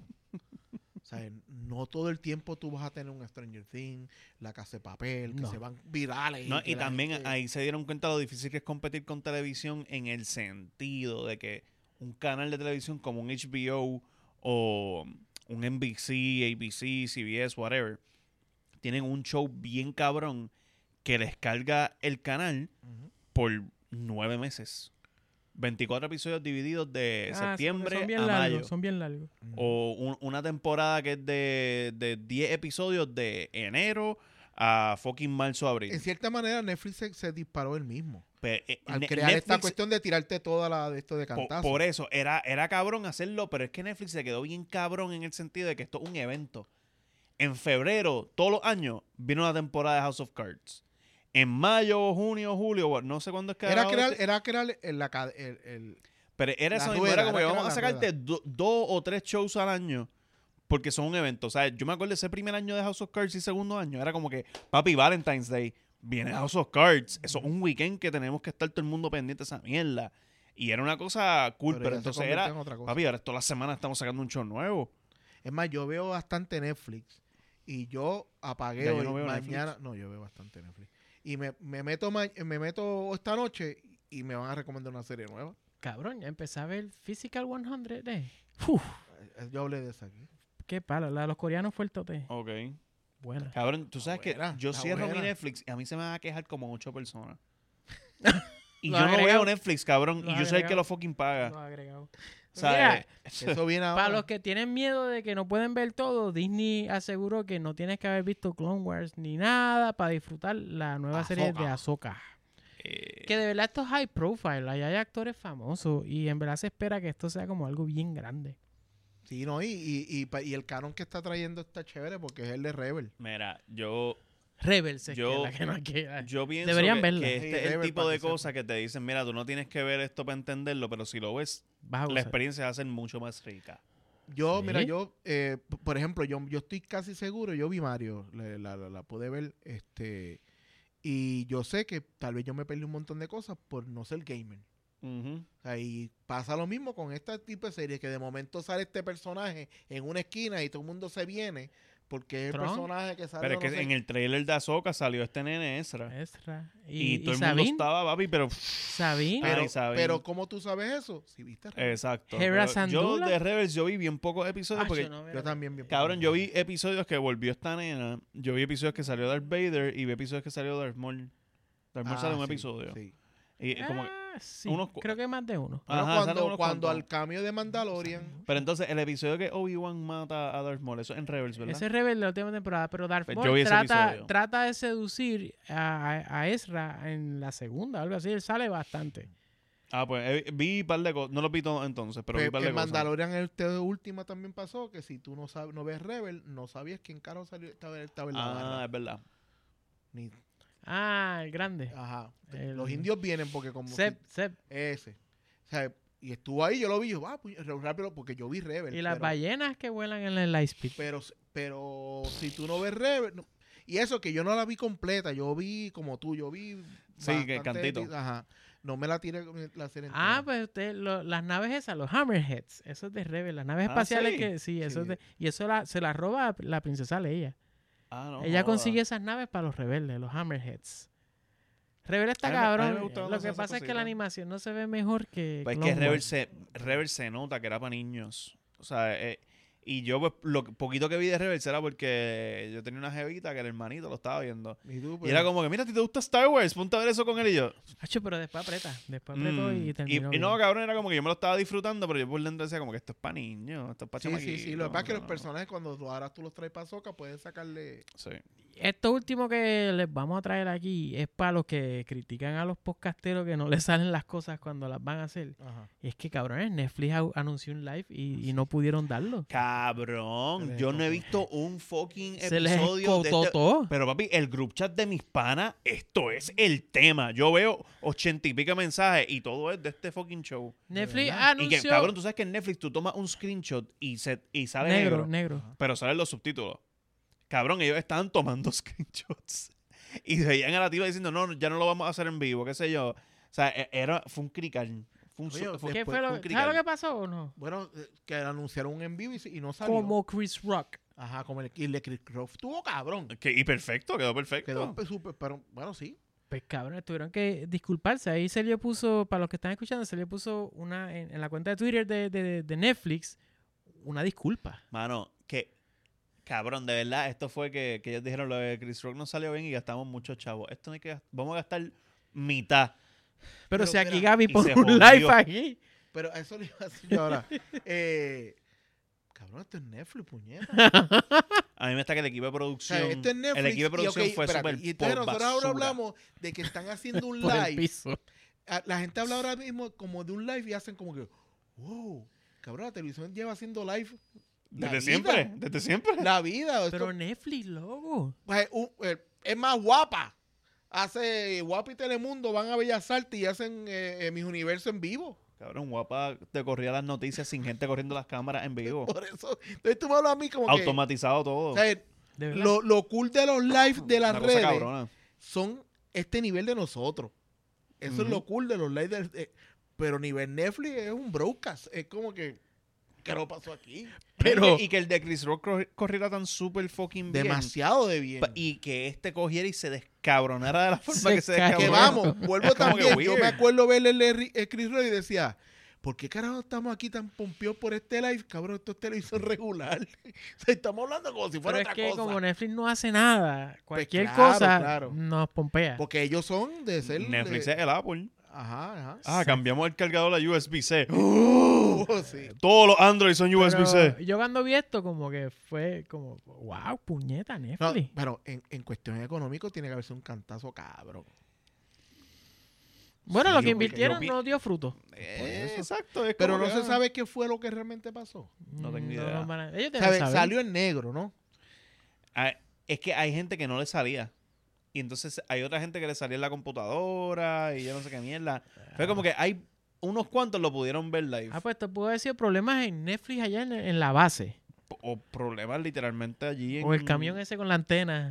O sea, no todo el tiempo tú vas a tener un Stranger Things, La Casa de Papel, que No. se van virales. No, que y la también gente- ahí se dieron cuenta lo difícil que es competir con televisión en el sentido de que un canal de televisión como un H B O o un N B C, A B C, C B S, whatever, tienen un show bien cabrón que les carga el canal Ujú. por nueve meses. veinticuatro episodios divididos de Ah, sí, porque septiembre son bien a largos, mayo. son bien largos. O un- una temporada que es de, de diez episodios de enero a fucking marzo, abril. En cierta manera, Netflix se, se disparó él mismo. Pe- eh, Al Ne- crear esta Netflix, cuestión de tirarte toda la de esto de po- cantazo. por eso, era, era cabrón hacerlo, pero es que Netflix se quedó bien cabrón en el sentido de que esto es un evento. En febrero, todos los años, vino la temporada de House of Cards. En mayo, junio, julio, no sé cuándo es que Era era crear, este- era crear el, la ca- el- el- pero era la eso mismo, rueda, era como era que crear vamos a la sacarte do- dos o tres shows al año porque son un evento. O sea, yo me acuerdo ese primer año de House of Cards y segundo año, era como que, papi, Valentine's Day, viene House of Cards. Eso es un weekend que tenemos que estar todo el mundo pendiente de esa mierda. Y era una cosa cool, pero, ya se entonces convirtió era, en otra cosa. papi, ahora todas las semanas estamos sacando un show nuevo. Es más, yo veo bastante Netflix y yo apagué Ya, yo hoy, no veo mañana. Netflix. No, yo veo bastante Netflix. Y me, me meto ma- me meto esta noche y me van a recomendar una serie nueva. Cabrón, ya empecé a ver Physical cien. Eh. Uf, Eh, Yo hablé de esa aquí. qué palo. La de los coreanos fue el tote. Ok. Buena. Cabrón, tú sabes buena, que yo está cierro mi buena. Netflix y a mí se me van a quejar como ocho personas. y Lo yo no agregado. veo Netflix, cabrón. Lo y yo soy el que agregado. lo fucking paga. Los agregados. ¿Sabes? Eso viene ahora. Para los que tienen miedo de que no pueden ver todo, Disney aseguró que no tienes que haber visto Clone Wars ni nada para disfrutar la nueva serie de Ahsoka. Eh, Que de verdad esto es high profile, ahí hay actores famosos y en verdad se espera que esto sea como algo bien grande. Sí, no, y, y, y, pa- y el canon que está trayendo está chévere porque es el de Rebel. Mira, yo, Rebels es Yo- que es la que no hay que dar. yo pienso Deberían que, verla. que Sí, este es el Rebel, tipo para de que sepa. cosas que te dicen, mira, tú no tienes que ver esto para entenderlo, pero si lo ves, Vas a la gozar. experiencia va a ser mucho más rica. Yo, ¿Sí? mira, yo, eh, p- por ejemplo, yo, yo estoy casi seguro, yo vi Mario, la, la, la- la pude ver, este, y yo sé que tal vez yo me perdí un montón de cosas por no ser gamer. Ujú. O sea, y pasa lo mismo con este tipo de series, que de momento sale este personaje en una esquina y todo el mundo se viene porque es el Tron. personaje que sale. Pero es que no sé- en el trailer de Ahsoka salió este nene Ezra. Ezra. Y, Y, todo y el mundo Sabine. estaba, papi, pero... Sabine. Ay, pero, Sabine. pero ¿cómo tú sabes eso? Si viste Rebels. Exacto. Hera Pero yo Syndulla. de Rebels yo vi bien pocos episodios Ah, porque... yo no veo Yo nada. también. bien- Cabrón, yo vi episodios que volvió esta nena. Yo vi episodios que salió Darth Vader y vi episodios que salió Darth Maul. Darth Maul Ah, sale un sí, episodio. sí. Y, y como... Ah, sí. unos cu- Creo que más de uno. Bueno, Ajá, salen cuando unos cuando cuantos. al cambio de Mandalorian. Pero entonces, el episodio que Obi-Wan mata a Darth Maul, eso es en Rebels, ¿verdad? Ese es Rebel de la última temporada, pero Darth Pues Maul yo vi ese trata, episodio. trata de seducir a, a- a Ezra en la segunda, algo así. Él sale bastante. Ah, pues eh, vi un par de cosas. No lo vi todo entonces, pero vi Pues, un par de en cosas. Mandalorian el este última también pasó que si tú no sabes, no ves Rebel, no sabías quién caro salió estaba, estaba en la Ah, barra. es verdad. Ni- Ah, el grande. ajá. El- Los indios vienen porque como Sep, Sep. si- ese. O sea, y estuvo ahí, yo lo vi, yo, ah, pues, rápido porque yo vi Rebel. Y las pero, ballenas que vuelan en el Lightspeed. pero pero si tú no ves Rebel, no- y eso que yo no la vi completa, yo vi como tú, yo vi Sí, que bastante cantito. epi- Ajá. No me la tiré la serie Ah, entera. pues usted, lo- las naves esas, los Hammerheads, eso es de Rebel, las naves Ah, espaciales ¿sí? que sí, eso Sí. es de, y eso la- se la roba la princesa Leia. Ah, no. Ella joda. consigue esas naves para los rebeldes, los Hammerheads. Rebel está A mí me- a mí me cabrón. gustaban Lo esas que pasa es que cositas. la animación no se ve mejor que Pues es Clone que Rebel Wars. se, Rebel se nota que era para niños. O sea, eh, y yo pues, lo poquito que vi de Rebel era porque yo tenía una jevita que el hermanito lo estaba viendo. Y tú, Y pues, era como que, mira, ¿a ti te gusta Star Wars? Ponte a ver eso con él y yo. Hacho, pero después aprieta, después apretó Mm. y Y, terminó. y no, bien. cabrón, era como que yo me lo estaba disfrutando, pero yo por dentro decía como que esto es para niños, esto es para sí, sí, sí. Lo que pasa es que los chamaquitos, personajes, cuando tú- ahora tú los traes para Soca, pueden sacarle. Sí. Esto último que les vamos a traer aquí es para los que critican a los podcasteros que no les salen las cosas cuando las van a hacer. Ajá. Y es que, cabrones, Netflix au- anunció un live y, y no pudieron darlo. Cabrón, Se yo les no he escotó. visto un fucking Se les episodio de escotó este- todo. Pero papi, el group chat de mis panas, esto es el tema. Yo veo ochenta y pico mensajes y todo es de este fucking show. Netflix verdad? Y que, anunció... cabrón, tú sabes que en Netflix tú tomas un screenshot y, se, y sale negro, negro, negro. pero salen los subtítulos. Cabrón, ellos estaban tomando screenshots y veían a la tipa diciendo, no, ya no lo vamos a hacer en vivo, qué sé yo. O sea, e- era, fue un crical. Fue un, su- Oye, fue- ¿Qué Después fue lo, fue un ¿Sabes crical. lo que pasó o no? Bueno, eh, que anunciaron un en vivo y, se- y no salió. Como Chris Rock. Ajá, como el, y el de Chris Croft estuvo cabrón. Que- y perfecto, quedó perfecto. Quedó pe- súper, pero bueno, sí. Pues cabrón, tuvieron que disculparse. Ahí se le puso, para los que están escuchando, se le puso una en, en la cuenta de Twitter de, de- de Netflix una disculpa. Mano, que cabrón, de verdad, esto fue que, que ellos dijeron lo de Chris Rock no salió bien y gastamos muchos chavos. Esto no hay que gast- vamos a gastar mitad. Pero, Pero si aquí mira, Gaby y pone se un jodió. live aquí. Pero eso le iba a decir yo ahora. eh, cabrón, esto es Netflix, puñeta. A mí me está que el equipo de O producción, sea, esto es Netflix. el equipo de y, producción ok, fue espérate, súper Y entonces por nosotros ahora basura. hablamos de que están haciendo un Por el live. piso. Ah, La gente habla ahora mismo como de un live y hacen como que, wow, cabrón, la televisión lleva haciendo live la Desde vida. siempre, desde siempre. La vida. Esto- Pero Netflix, loco. pues, un- eh, es más guapa. Hace Guapa y Telemundo, van a Bellas Artes y hacen eh, eh, Mis Universo en vivo. Cabrón, guapa, te corría las noticias sin gente corriendo las cámaras en vivo. Por eso, entonces tú me hablas a mí como que, Automatizado todo. o sea, De verdad. lo, lo cool de los live de las Una cosa redes cabrona. son este nivel de nosotros. Eso es lo Ujú. cool de los live. de- eh, pero nivel Netflix es un broadcast. Es como que, ¿qué no pasó aquí? Pero- Y que el de Chris Rock corri- corriera tan súper fucking bien. Demasiado de bien. Pa- Y que este cogiera y se descabronara de la forma Se que se cagó. Que descabronó. vamos, vuelvo Como que también. Yo weird. me acuerdo verle el, el, el Chris Rock y decía, ¿por qué carajo estamos aquí tan pompeados por este live? Cabrón, esto es televisión regular. O sea, estamos hablando como si fuera Pero es otra que cosa. como Netflix no hace nada, cualquier claro, cosa claro. nos pompea. Porque ellos son de ser... Netflix de- es el Apple. Ajá, ajá. Ah, cambiamos el cargador a U S B C. Oh, sí. Todos los Android son U S B C. Pero yo cuando vi esto, como que fue como, wow, puñeta, No, Netflix. pero en, en cuestión económico tiene que haberse un cantazo cabrón. Bueno, Sí, lo que yo- invirtieron yo vi- no dio fruto. Eh, eso. exacto. es Pero como no que, se ah, sabe qué fue lo que realmente pasó. No tengo Mm, idea. nos van a- Ellos deben ¿Sabe? saber. Salió en negro, ¿no? ah, Es que hay gente que no le salía. Y entonces hay otra gente que le salía en la computadora y yo no sé qué mierda. Fue como que hay unos cuantos lo pudieron ver live. Ah, pues esto pudo haber sido problemas en Netflix allá en, en la base. O problemas literalmente allí. En, O el camión ese con la antena.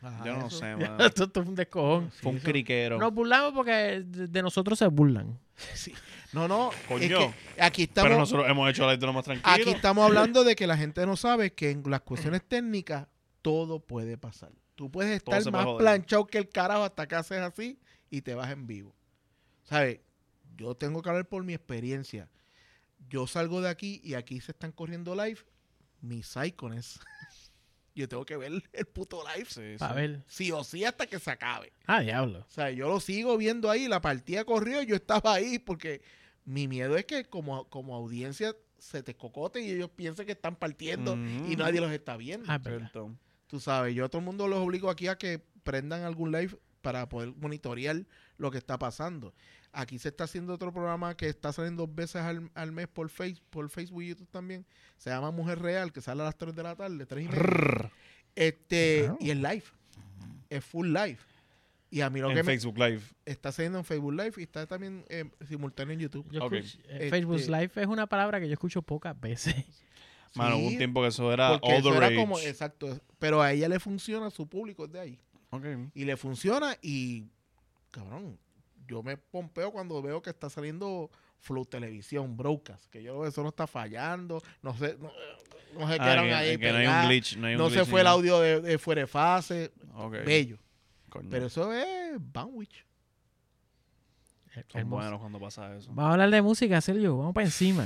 Ajá, Yo no eso. sé, man. Esto, esto es un descojón. Fue un eso- criquero. Nos burlamos porque de, de nosotros se burlan. Sí. No, no. Coño. Es que aquí estamos, Pero nosotros hemos hecho la lo más tranquilo. aquí estamos hablando de que la gente no sabe que en las cuestiones técnicas todo puede pasar. Tú puedes Todo estar se más puede joder. planchado que el carajo hasta que haces así y te vas en vivo. ¿Sabes? Yo tengo que hablar por mi experiencia. Yo salgo de aquí y aquí se están corriendo live mis icones. Yo tengo que ver el puto live Sí, Para sí. ver. sí o sí hasta que se acabe. Ah, diablo. O sea, yo lo sigo viendo ahí, la partida corrió y yo estaba ahí porque mi miedo es que como, como audiencia se te cocoten y ellos piensen que están partiendo Ujú. y nadie los está viendo. Ah, verdad. Cierto. Tú sabes, yo a todo el mundo los obligo aquí a que prendan algún live para poder monitorear lo que está pasando. Aquí se está haciendo otro programa que está saliendo dos veces al, al mes por, face, por Facebook y YouTube también. Se llama Mujer Real, que sale a las tres de la tarde, tres y media. Este, Ah. y es live. Es full live. Y a mí lo En que me Facebook Live. está saliendo en Facebook Live y está también eh, simultáneo en YouTube. Yo Ok. escucho- eh, Este- Facebook Live es una palabra que yo escucho pocas veces. Mano, hubo Sí, un tiempo que eso era porque all eso the era rage. como, exacto. Pero a ella le funciona, su público es de ahí. Ok. Y le funciona y, cabrón, yo me pompeo cuando veo que está saliendo Flow Televisión, Broadcast, que yo eso no está fallando, no sé, no, no se Ah, quedaron que, ahí que no hay un pegadas, glitch. No, hay un no se glitch fue el ni nada. audio de, de fuera de fase, Ok. bello. Coño. Pero eso es Bandwidth. Son Hermoso. buenos cuando pasa eso. Vamos a hablar de música, Sergio. Vamos para encima.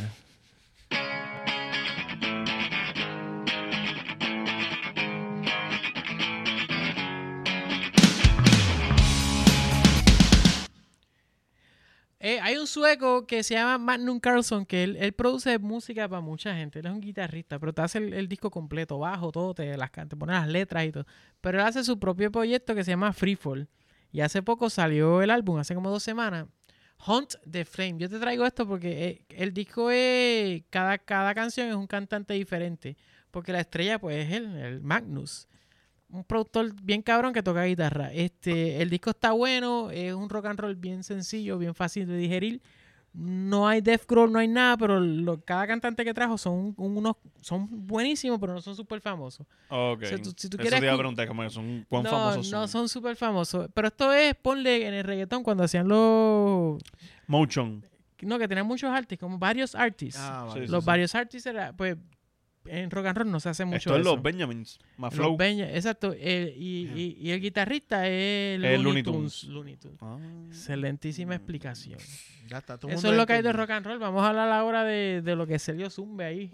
Eh, hay un sueco que se llama Magnus Carlson, que él, él produce música para mucha gente. Él es un guitarrista, pero te hace el, el disco completo, bajo, todo, te, las, can- te pone las letras y todo. Pero él hace su propio proyecto que se llama Freefall. Y hace poco salió el álbum, hace como dos semanas. Hunt the Flame. Yo te traigo esto porque eh, el disco es... Cada, cada canción es un cantante diferente. Porque la estrella pues es él, el Magnus. Un productor bien cabrón que toca guitarra. Este, el disco está bueno, es un rock and roll bien sencillo, bien fácil de digerir. No hay death growl, no hay nada, pero lo- cada cantante que trajo son un- unos son buenísimos, pero no son súper famosos. Ok. O sea, tú- si tú Eso quieres te iba a escu- preguntar, como que son, ¿cuán no, famosos no son? son súper famosos. Pero esto es, ponle en el reggaetón cuando hacían los... Motion. No, que tenían muchos artistas, como varios artists. Ah, Sí, vale. sí, los sí. varios artistas, era, pues, en rock and roll no se hace mucho Esto es eso. los Benjamins. Más Los flow. Benja- exacto. el- y, y- y el guitarrista es Es Looney Looney Tunes. Tunes. Looney Tunes. Ah. Excelentísima explicación. Ya está, todo el Eso mundo es lo que hay de entendió. rock and roll. Vamos a hablar ahora de, de lo que Sergio Zumbe ahí.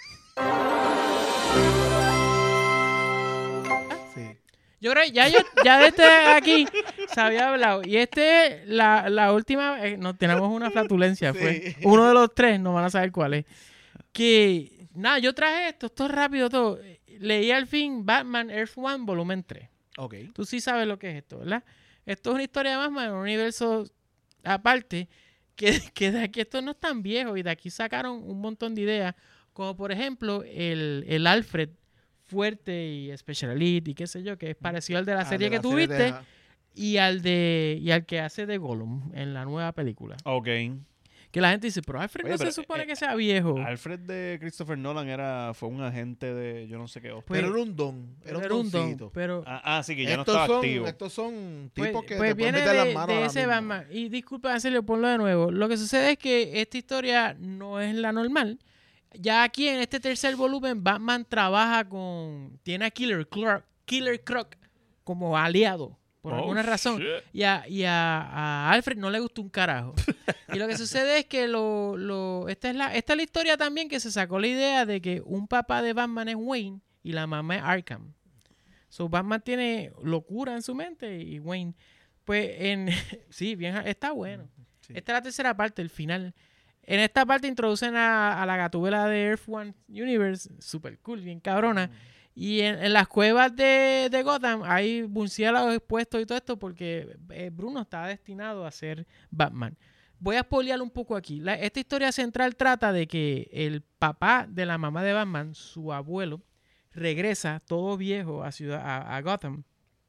Sí. Yo creo que ya, yo, ya de este aquí se había hablado. Y este es la, la última. Eh, no, tenemos una flatulencia. Sí. Fue uno de los tres, no van a saber cuál es. Que, nada, yo traje esto, esto es rápido todo. Leí al fin Batman Earth One, volumen tres. Ok. Tú sí sabes lo que es esto, ¿verdad? Esto es una historia de Batman en un universo aparte. Que, que de aquí esto no es tan viejo. Y de aquí sacaron un montón de ideas. Como por ejemplo, el, el Alfred fuerte y Special Elite y qué sé yo, que es parecido al de la Ah, serie de que la serie tuviste de- y al de y al que hace de Gollum en la nueva película. Ok. Que la gente dice, pero Alfred Oye, no pero, se supone eh, que sea viejo. Alfred de Christopher Nolan era, fue un agente de yo no sé qué. Oscar. Pues, pero era un don. Era un Era un don, doncito. pero Ah, ah, sí, que ya no estos, estaba son, activo. estos son pues, tipos que pues te pueden viene meter de, las manos de ahora ese mismo. Batman. Y disculpa, Anselio, ponlo de nuevo. Lo que sucede es que esta historia no es la normal. Ya aquí en este tercer volumen, Batman trabaja con... Tiene a Killer Croc, Killer Croc como aliado, por Oh, alguna razón. shit. Y, a, y a, a Alfred no le gustó un carajo. Y lo que sucede es que lo, lo, esta, es la, esta es la historia también que se sacó la idea de que un papá de Batman es Wayne y la mamá es Arkham. So Batman tiene locura en su mente y Wayne, pues en sí, bien, está bueno. Sí. Esta es la tercera parte, el final. En esta parte introducen a, a la gatubela de Earth One Universe, super cool, bien cabrona. Y en, en las cuevas de, de Gotham hay murciélagos expuestos y todo esto porque eh, Bruno está destinado a ser Batman. Voy a spoilear un poco aquí. La- esta historia central trata de que el papá de la mamá de Batman, su abuelo, regresa todo viejo a, ciudad, a, a Gotham.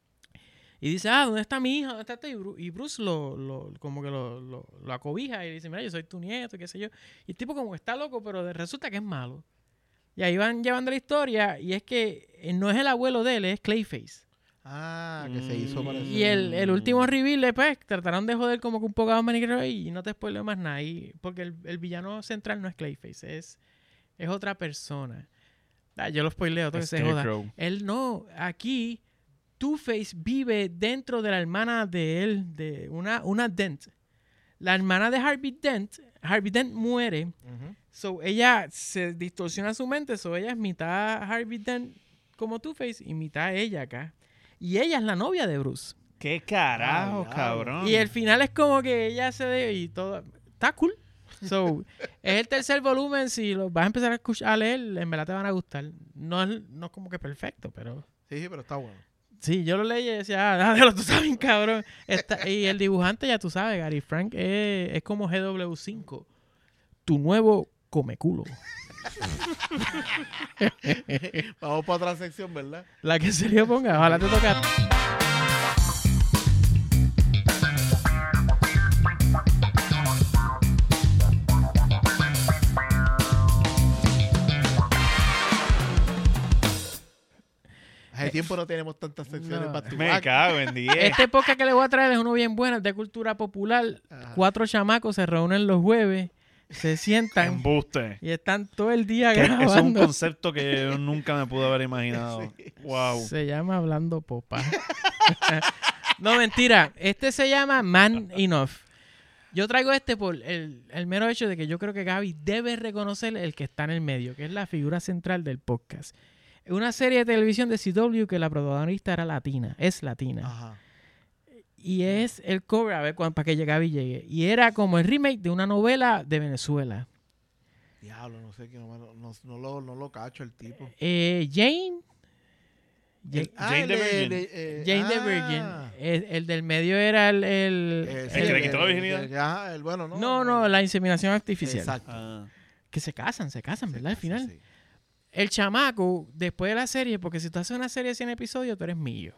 Y dice, ah, ¿dónde está mi hija? ¿Dónde está este? Y Bru- y Bruce lo, lo- como que lo, lo, lo acobija y dice, mira, yo soy tu nieto, qué sé yo. Y el tipo como que está loco, pero de- resulta que es malo. Y ahí van llevando la historia y es que eh, no es el abuelo de él, es Clayface. Ah, que se hizo para Y el, el último reveal, pues, trataron de joder como que un poco a Dominic Rey y no te spoileo más nada. Y, porque el, el villano central no es Clayface, es, es otra persona. Ah, yo lo spoileo, todo que se joda. Scarecrow. Él no, aquí Two-Face vive dentro de la hermana de él, de una, una Dent. La hermana de Harvey Dent, Harvey Dent muere, Ujú. so ella se distorsiona su mente, so ella es mitad Harvey Dent como Two-Face y mitad ella acá. Y ella es la novia de Bruce. ¿Qué carajo, Ah, cabrón? Y el final es como que ella se de y todo. Está cool. So, es el tercer volumen. Si lo vas a empezar a escuchar a leer, en verdad te van a gustar. No es, no es como que perfecto, pero. Sí, sí, pero está bueno. Sí, yo lo leí y decía, ah, déjalo, tú sabes, bien, cabrón. Está- y el dibujante, ya tú sabes, Gary Frank, es, es como G W cinco. Tu nuevo comeculo. Vamos para otra sección, ¿verdad? La que se le ponga, ojalá te toque. a ti. Hace tiempo no tenemos tantas secciones No. back to Me back. cago en diez. Este podcast que le voy a traer es uno bien bueno, es de cultura popular. Ajá. Cuatro chamacos se reúnen los jueves, se sientan Embuste. y están todo el día Que eso es un grabando. concepto que yo nunca me pude haber imaginado. Sí. Wow. Se llama Hablando Popa. No, mentira. Este se llama Man Enough. Yo traigo este por el, el mero hecho de que yo creo que Gaby debe reconocer el que está en el medio, que es la figura central del podcast. Es una serie de televisión de C W que la protagonista era latina, es latina. Ajá. Y es el cover, a ver cuándo, para que Gaby llegue. Y era como el remake de una novela de Venezuela. Diablo, no sé, que no, me lo- no, no lo, no lo cacho el tipo. Eh, Jane. Ja- El- ah, Jane el the de- Virgin. de- eh, Jane the ah. Virgin. El, el del medio era el... el- Eh, ¿El que le quitó la el- virginidad? el- ajá, el bueno, ¿no? no, no, la inseminación artificial. Exacto. Ah. Que se casan, se casan, Se ¿verdad? Al casa, final. sí. El chamaco, después de la serie, porque si tú haces una serie de cien episodios, tú eres mío.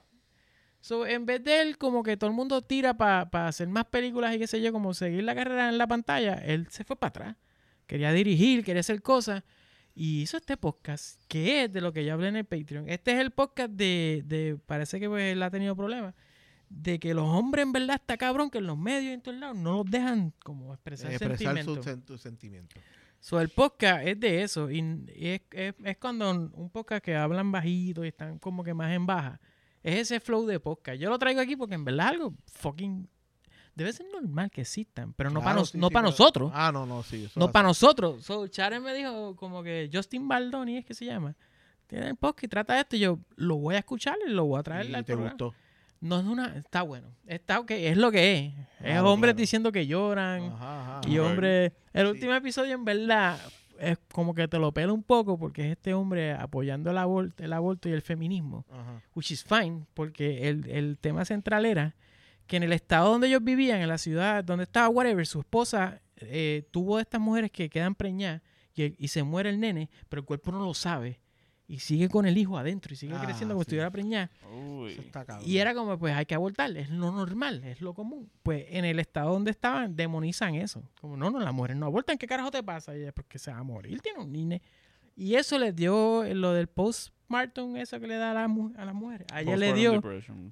So, en vez de él, como que todo el mundo tira para hacer más películas y qué sé yo, como seguir la carrera en la pantalla, él se fue para atrás. Quería dirigir, quería hacer cosas. Y hizo este podcast, que es de lo que yo hablé en el Patreon. Este es el podcast de, de parece que pues, él ha tenido problemas, de que los hombres en verdad está cabrón, que en los medios y en todos lados no los dejan como expresar, Expresar sentimientos. sus sen- tus sentimientos. So, el podcast es de eso. Y, y es, es, es cuando un podcast que hablan bajito y están como que más en baja. Es ese flow de podcast. Yo lo traigo aquí porque en verdad algo fucking... Debe ser normal que existan, pero no para Claro, sí, no sí, para pero- nosotros. Ah, no, no, sí. eso no es para así. nosotros. So, Charen me dijo como que Justin Baldoni es que se llama. Tiene el podcast y trata esto. Y yo lo voy a escuchar y lo voy a traer Y al te programa. gustó. No es una... Está bueno. Está ok. Es lo que es. Es Claro, hombres claro. diciendo que lloran. Ajá, ajá. Y Ajá. hombre, el Sí. último episodio en verdad es como que te lo pela un poco porque es este hombre apoyando el aborto, el aborto y el feminismo, Ajá. which is fine, porque el, el tema central era que en el estado donde ellos vivían, en la ciudad donde estaba whatever, su esposa eh, tuvo de estas mujeres que quedan preñadas y, el- y se muere el nene, pero el cuerpo no lo sabe y sigue con el hijo adentro y sigue Ah, creciendo como si sí. estuviera preñada. Uy. Eso está cabrón. Y era como, pues hay que abortar, es lo normal, es lo común. Pues en el estado donde estaban, demonizan eso. Como, no, no, las mujeres no abortan, ¿qué carajo te pasa? Y ella, porque se va a morir, tiene un niño. Y eso les dio lo del postpartum, eso que le da a, la mu- a las mujeres. A ella le Postpartum dio depression.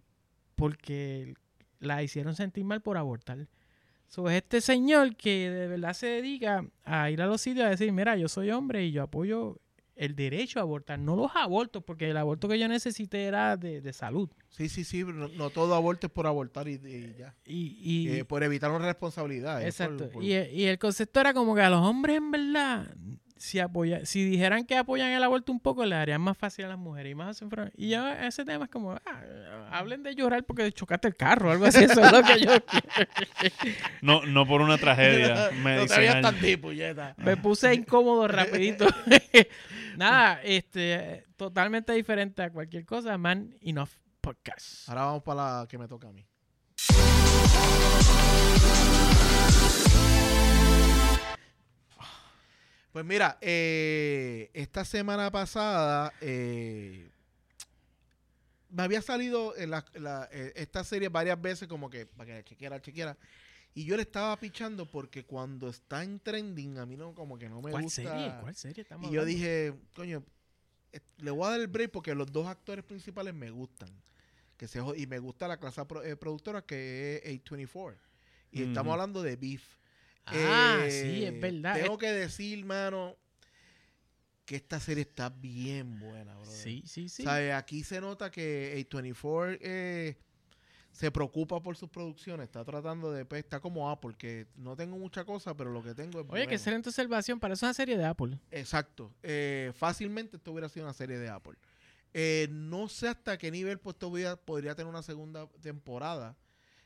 porque la hicieron sentir mal por abortar. So, es este señor que de verdad se dedica a ir a los sitios a decir, mira, yo soy hombre y yo apoyo el derecho a abortar, no los abortos, porque el aborto que yo necesité era de, de salud. Sí, sí, sí. No, no todo aborto es por abortar y, y ya. Y, y, Eh, por evitar una responsabilidad. es exacto. por- por- Y, y el concepto era como que a los hombres, en verdad, si apoya, si dijeran que apoyan el aborto un poco, le harían más fácil a las mujeres y más enfermas. Y yo, ese tema es como, ah, hablen de llorar porque chocaste el carro o algo así. Eso es lo que yo No, no por una tragedia No te veías medicinal. tan deep, puñeta. me puse incómodo rapidito. Nada, este, totalmente diferente a cualquier cosa. Man Enough Podcast. Ahora vamos para la que me toca a mí. Pues mira, eh, esta semana pasada eh, me había salido en la, la- eh, esta serie varias veces como que para que la chequeara, la chequeara. Y yo le estaba pichando porque cuando está en trending a mí no como que no me ¿Cuál gusta. serie? ¿Cuál serie estamos Y yo hablando? dije, coño, eh, le voy a dar el break porque los dos actores principales me gustan. que se jod- y me gusta la clase pro- eh, productora que es A veinticuatro. Y Ujú. estamos hablando de Beef. Ah, Eh, sí, es verdad. Tengo que decir, mano, que esta serie está bien buena, bro. Sí, sí, sí. ¿Sabes? Aquí se nota que A veinticuatro eh, se preocupa por sus producciones. Está tratando de... pues, está como Apple, que no tengo mucha cosa, pero lo que tengo es Oye, bueno. qué excelente observación. Parece una serie de Apple. Exacto. Eh, fácilmente esto hubiera sido una serie de Apple. Eh, no sé hasta qué nivel pues, esto hubiera- podría tener una segunda temporada.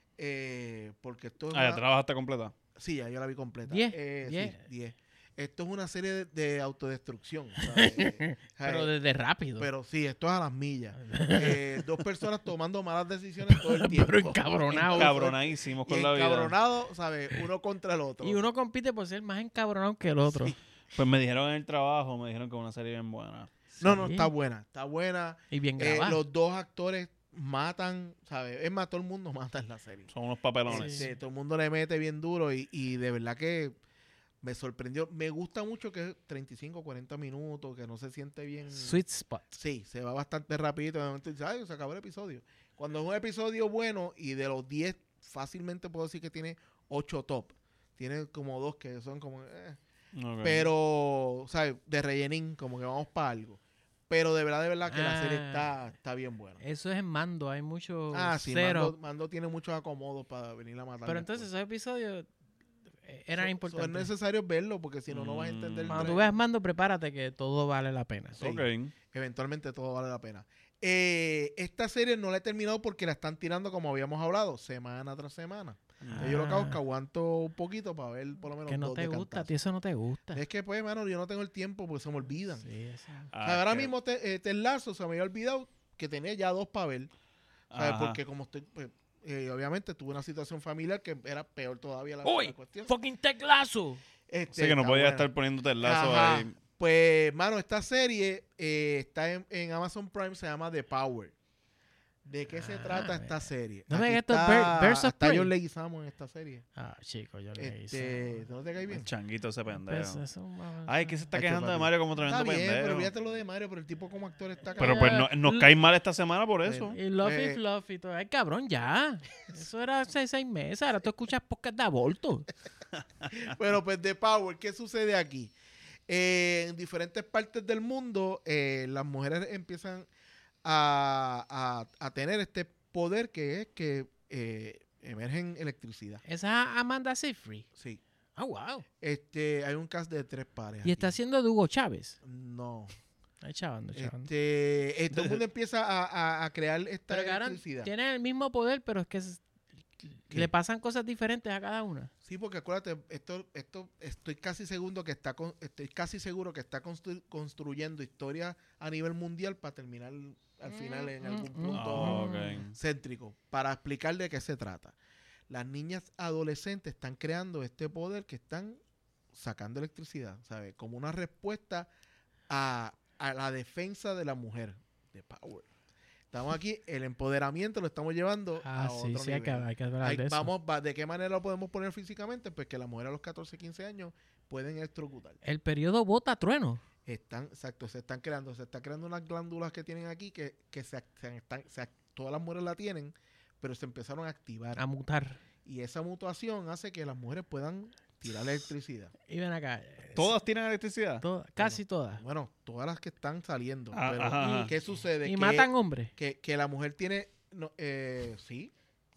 Eh, porque esto es Ah, ya una- trabajaste completa. Sí, ya yo la vi completa. Diez, Eh, sí, diez. diez. Esto es una serie de, de autodestrucción. ¿sabes? Eh, Pero ¿sabes? desde rápido. Pero sí, esto es a las millas. Eh, dos personas tomando malas decisiones todo el tiempo. Pero encabronado. Cabronadísimos Y con la vida. encabronado, ¿sabes? Uno contra el otro. Y uno compite por ser más encabronado que el otro. Sí. Pues me dijeron en el trabajo, me dijeron que es una serie bien buena. No, no, Sí. está buena. Está buena. Y bien Eh, grabado. los dos actores matan, ¿sabes? Es más, todo el mundo mata en la serie. Son unos papelones. Sí. Este, todo el mundo le mete bien duro y, y de verdad que me sorprendió. Me gusta mucho que es treinta y cinco, cuarenta minutos, que no se siente bien. Sweet spot. Sí, se va bastante rapidito. De momento dice, ay, se acabó el episodio. Cuando es un episodio bueno y de los diez, fácilmente puedo decir que tiene ocho top. Tiene como dos que son como... eh. Ok. Pero, ¿sabes? De rellenín, como que vamos para algo. Pero de verdad, de verdad que la serie Ah. está, está bien buena. Eso es en Mando. Hay mucho Ah, sí, cero. Mando, Mando tiene muchos acomodos para venir a matar. Pero entonces esos episodios eh, eran importantes. Es necesario verlo porque si no, no vas a entender el Cuando tú tren. veas Mando, prepárate que todo vale la pena. Sí. Ok. Eventualmente todo vale la pena. Eh, esta serie no la he terminado porque la están tirando, como habíamos hablado, semana tras semana. Ah. Yo lo que hago es que aguanto un poquito para ver por lo menos Que no dos te de gusta, a cantazo. ti eso no te gusta. Es que, pues, hermano, yo no tengo el tiempo porque se me olvidan. Sí, eso. Ah, O sea, ahora que- mismo te, eh, Ted Lasso se me había olvidado que tenía ya dos para ver. ¿Sabes? Ajá. Porque como estoy, pues, eh, obviamente tuve una situación familiar que era peor todavía la, ¡Uy! la cuestión. ¡Fucking teclazo! Este, Sí, que no está podía buena. estar poniéndote el lazo Ajá. ahí. Pues, mano, esta serie eh, está en, en Amazon Prime, se llama The Power. ¿De qué se Ah, trata esta mira. serie? No me Aquí digas esto es está, Bird- Birds of está Prey. John Leguizamo en esta serie. Ah, chico, yo le Este, ¿no te cae bien? El changuito ese pendejo. Pues eso, mamá. Ay, que se está Ay, quejando de papi. Mario como tremendo Está bien, pendejo. pero olvídate lo de Mario, pero el tipo como actor está Pero cabrón. pues no- nos L- cae mal esta semana por eso. Bueno. Y Fluffy, Eh. Fluffy, todo. Ay, cabrón, ya. Eso era hace seis meses. Ahora tú escuchas podcast de aborto. Bueno, pues The Power, ¿qué sucede aquí? Eh, en diferentes partes del mundo, eh, las mujeres empiezan a, a- a tener este poder que es que eh, emergen electricidad. Esa es Amanda Seyfried. Sí. Ah, wow. Este, hay un cast de tres pares. Y está aquí. haciendo de Hugo Chávez. No. Ay, chavando, chavando. Este, eh, todo el mundo empieza a, a- a crear esta Pero cabrón, electricidad. tienen el mismo poder, pero es que es- ¿Qué? le pasan cosas diferentes a cada una. Sí, porque acuérdate, esto, esto estoy casi seguro que está con- estoy casi seguro que está constru- construyendo historias a nivel mundial para terminar al final en Mm, algún mm, punto Ah, ok. céntrico, para explicar de qué se trata. Las niñas adolescentes están creando este poder que están sacando electricidad, ¿sabes? Como una respuesta a, a la defensa de la mujer, de Power. Estamos aquí, el empoderamiento lo estamos llevando Ah, a sí, otro sí, hay que, nivel. hay que hablar Ay, de eso. vamos, va- ¿de qué manera lo podemos poner físicamente? Pues que las mujeres a los catorce, quince años pueden electrocutar. El periodo bota trueno. Están, exacto, se están creando, se están creando unas glándulas que tienen aquí que, que se, ac- se están, se ac- todas las mujeres la tienen, pero se empezaron a activar. A mutar. Y esa mutación hace que las mujeres puedan tirar electricidad. Y ven acá. eh, ¿Todas tienen electricidad? to- casi todas. Bueno, todas las que están saliendo. Ah, pero, ajá, ajá. ¿qué sucede? Y que, matan hombres. que, que la mujer tiene, no, eh, sí,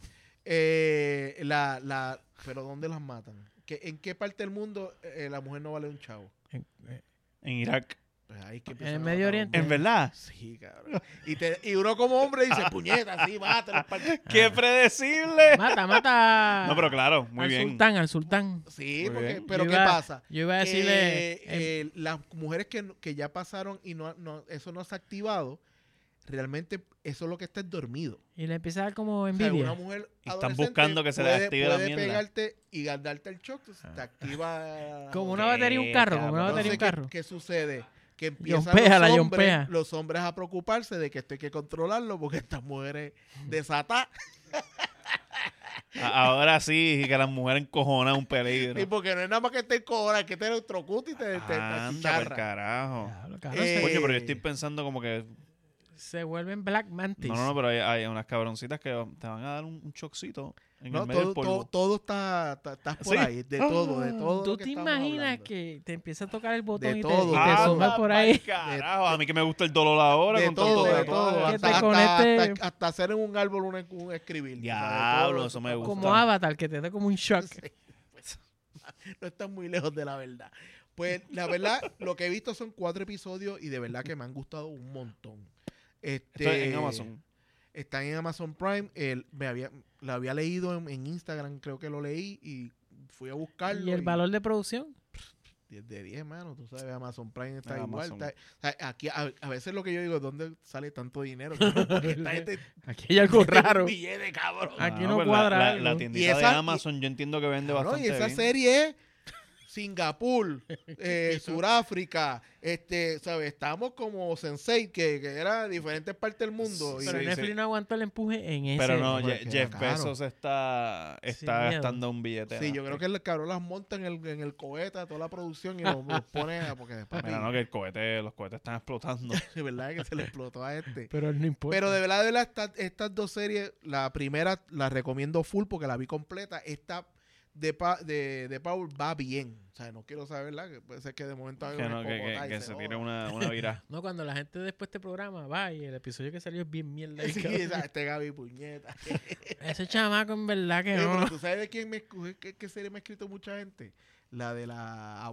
eh, la, la, pero ¿dónde las matan? ¿Que, ¿En qué parte del mundo eh, la mujer no vale un chavo? En- eh, En Irak. Pues ahí que En empiezan el a Medio matar Oriente. ¿En hombres. verdad? Sí, cabrón. Y, te, y uno como hombre dice, puñeta, sí, mátalo. pal-". ¡Qué predecible! Mata, mata. No, pero claro, muy al bien. sultán, al sultán. Sí, Muy porque, bien. pero Yo ¿qué iba- pasa? Yo iba a Que, decirle. eh, eh, las mujeres que, no- que ya pasaron y no, no eso no se ha activado, realmente eso es lo que está es dormido. y le empieza a dar como O sea, envidia. una mujer Y están adolescente buscando que se le puede- active la puede mierda. pegarte y darte el shock, entonces Ah. te activa... Como una batería de un carro, como una cabrón. batería de un Entonces, carro. ¿qué, qué sucede? Que empiezan Yompea, la los, hombres, yompea. los hombres a preocuparse de que esto hay que controlarlo porque estas mujeres desatadas A- Ahora sí, que las mujeres encojonan un peligro. y porque no es nada más que te cobra, que te electrocuta y te, te, te Anda, por achicharra. carajo. Diablo, cabrón, Eh, se- Coño, pero yo estoy pensando como que se vuelven Black Mantis. No, no, no, pero hay, hay unas cabroncitas que te van a dar un, un choccito en No, el medio todo, del polvo. todo, todo está, está, estás por ¿Sí? ahí, de todo, de todo. ¿Tú lo que te estamos imaginas hablando. que te empieza a tocar el botón De y te, todo, y te de zumba Anda por pa'l ahí? carajo, a mí que me gusta el dolor ahora De con todo, tanto de todo. Que Hasta, te hasta, conecte- hasta, hasta hacer en un árbol un, un escribir. tú sabes, Diablo, todo eso me está gusta. Como pasando. Avatar, que te da como un shock. Sí, pues, no estás muy lejos de la verdad. Pues la verdad, lo que he visto son cuatro episodios y de verdad que me han gustado un montón. Este, Esto es en Amazon. Están en Amazon Prime. El, me había, lo había leído en, en Instagram, creo que lo leí y fui a buscarlo. ¿Y el valor de producción? diez de diez, mano. Tú sabes, Amazon Prime está Ah, igual. Amazon. está- o sea, aquí a, a veces lo que yo digo es ¿dónde sale tanto dinero? Porque esta gente Aquí hay algo raro. un billete, cabrón. Aquí Ah, no pues cuadra La, la, algo. la Y tiendita de esa- Amazon yo entiendo que vende Cabrón, bastante y esa bien. serie es Singapur, eh, Suráfrica, este, ¿sabes? Estamos como Sensei, que, que era de diferentes partes del mundo. y- Pero Sí, Netflix sí. no aguantó el empuje en ese. Pero no, Porque Je- era Jeff caro. Bezos está, está Sin miedo. gastando un billete. sí, yo creo que el cabrón las monta en el, en el cohete, toda la producción y los, los pone a, porque papi, Mira, no, que el cohete, los cohetes están explotando. de verdad que se le explotó a este. Pero no importa. Pero de verdad, de verdad, esta- estas dos series, la primera la recomiendo full porque la vi completa. Esta de, pa, de, de Power va bien. O sea, no quiero saber, ¿verdad? Que puede ser que de momento haga que una no, que, cocota que, y que se se joda. tire una, una vira. No, cuando la gente después de este programa va y el episodio que salió es bien mierda. Sí, cabrón. esa- este Gaby puñeta. Ese chamaco en verdad que Oye, no. pero ¿tú sabes de quién me escu- qué, qué serie me ha escrito mucha gente? La de la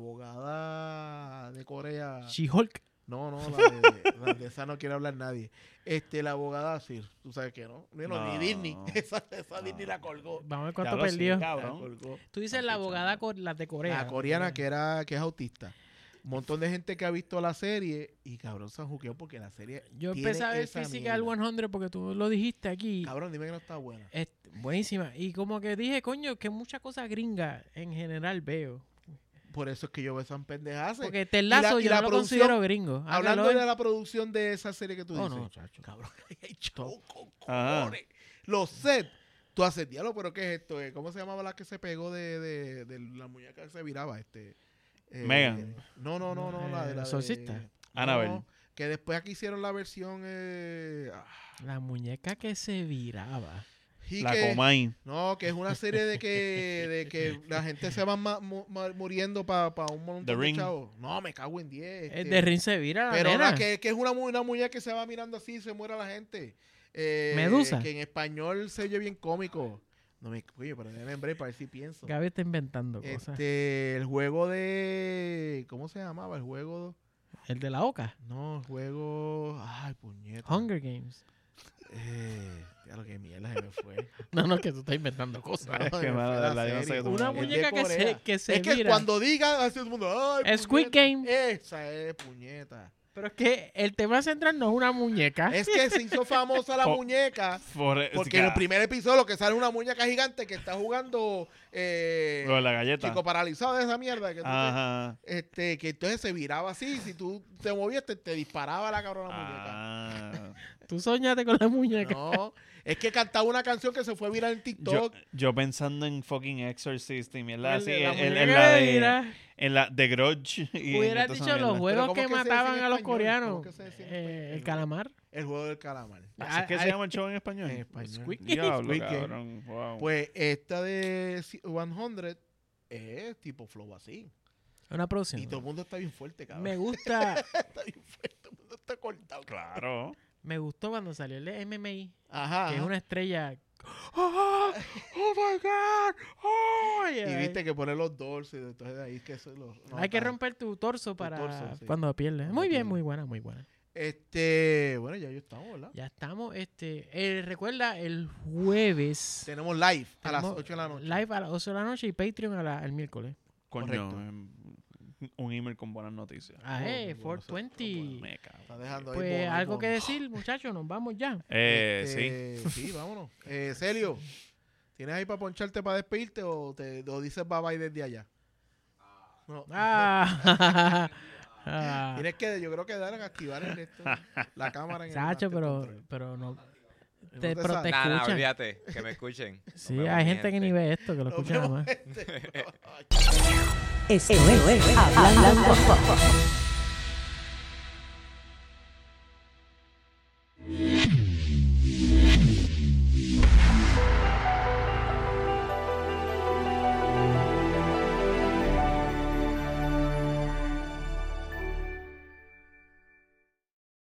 abogada de Corea. She-Hulk. No, no, la de, la de esa no quiere hablar nadie. Este, la abogada Sir, tú sabes que no. Bueno, No. ni Disney. Esa, esa No. Disney la colgó. Vamos a ver cuánto Diablo, sí, perdió. La cabrón. colgó. Tú dices la abogada, co- las de Corea. La coreana que era, que es autista. Un montón de gente que ha visto la serie y cabrón se han juqueado porque la serie. Yo tiene empecé a ver esa Physical mierda. cien porque tú lo dijiste aquí. Cabrón, dime que no está buena. Es buenísima. Y como que dije, coño, que muchas cosas gringas en general veo. Por eso es que yo veo esas pendejas. Porque Ted Lasso y yo la no lo producción- considero gringo. Hablando Hágalo, de eh. la producción de esa serie que tú Oh, dices. no, chacho. Cabrón, hay show con Ajá. cojones. Los sets. Tú haces diálogo, pero ¿qué es esto? eh? ¿Cómo se llamaba la que se pegó de, de, de la muñeca que se viraba? Este, eh, Megan. No, no, no, no. La de Eh, la de- Exorcista. no, Annabelle. que después aquí hicieron la versión. Eh, ah, La muñeca que se viraba. y La que- Comay. No, que es una serie de que, de que la gente se va ma- mu- ma- muriendo para un montón The de Ring. chavos. No, me cago en diez. El este. de Rin se vira la Pero nena. la que, que es una, mu- una muñeca que se va mirando así y se muere la gente. Eh, Medusa. Que en español se oye bien cómico. No me oye, pero déjame en break para ver si pienso. Gaby está inventando cosas. Este, el juego de. ¿Cómo se llamaba? El juego. El de la Oca. No, el juego. Ay, puñeta. Hunger Games. Eh, ya lo que mierda se me fue. No, no, que tú estás inventando cosas. No, Es se que me mala fue la verdad, yo no sé serie. qué tú Una Es de muñeca que se, Corea. que se Es que vira. cuando diga así todo el mundo. Ay, Squid puñeta". Game. Esa es puñeta. Pero es que el tema central no es una muñeca. Es que se hizo famosa la Po- muñeca. Por- Porque en el primer episodio lo que sale es una muñeca gigante que está jugando eh, Lo de la galleta. chico paralizado de esa mierda. Que, tú te- Ajá. este, que entonces se viraba así. Si tú te movías, te, te disparaba la cabrona Ah. Tú soñaste con la muñeca. muñeca. No, es que cantaba una canción que se fue viral en Yo, TikTok. yo pensando en fucking Exorcist y mierda El así, de la en, en- en muñeca la de de, Mira. en la de Grudge. y en Hubieras toda esa dicho los mierda. Pero juegos ¿cómo que que se dice en mataban a los español? coreanos. ¿Cómo que se dice en Eh, español? el calamar. El juego del calamar. ¿Así es que Ah, se ah, llama el show en español? En español. Squid Game. Diablo, Squid Game. cabrón. Wow. Pues esta de cien es tipo flow así. Una producción. Y todo el mundo está bien fuerte, cabrón. Me gusta. Está bien fuerte, todo el mundo está cortado. Claro. Me gustó cuando salió el de M M A, Ajá. que es ajá. una estrella. ¡Oh, oh my God! ¡Oh! Y viste que pone los dorsos, entonces de ahí es que eso los... no, Hay que está- romper tu torso para torso, sí. cuando pierdes. Cuando Muy bien, pierdes. muy buena, muy buena. Este, bueno, ya yo estamos, ¿verdad? Ya estamos. Este, eh, recuerda, el jueves. Tenemos live a las tenemos ocho de la noche. Live a las ocho de la noche y Patreon a la- el miércoles. Coño, Correcto. em, un email con buenas noticias. Ah, Oh, eh, muy bueno, cuatrocientos veinte. Me cago. Está dejando ahí Pues bono, ahí algo que bono. decir, muchachos, nos vamos ya. Eh, Este, sí, vámonos. Eh, Celio, ¿tienes ahí para poncharte para despedirte o te o dices bye bye desde allá? No. Ah, ah. Tienes que, yo creo que dar a activar el esto, la cámara en el Sacho, master pero, control. pero no. No Te, te pero te sale. Nah, nah, escuchan. olvídate, que me escuchen. Nos Sí, vemos, hay mi gente que ni ve esto, que lo Nos escucha nada vemos, más. gente. Esto es Hablando Pop.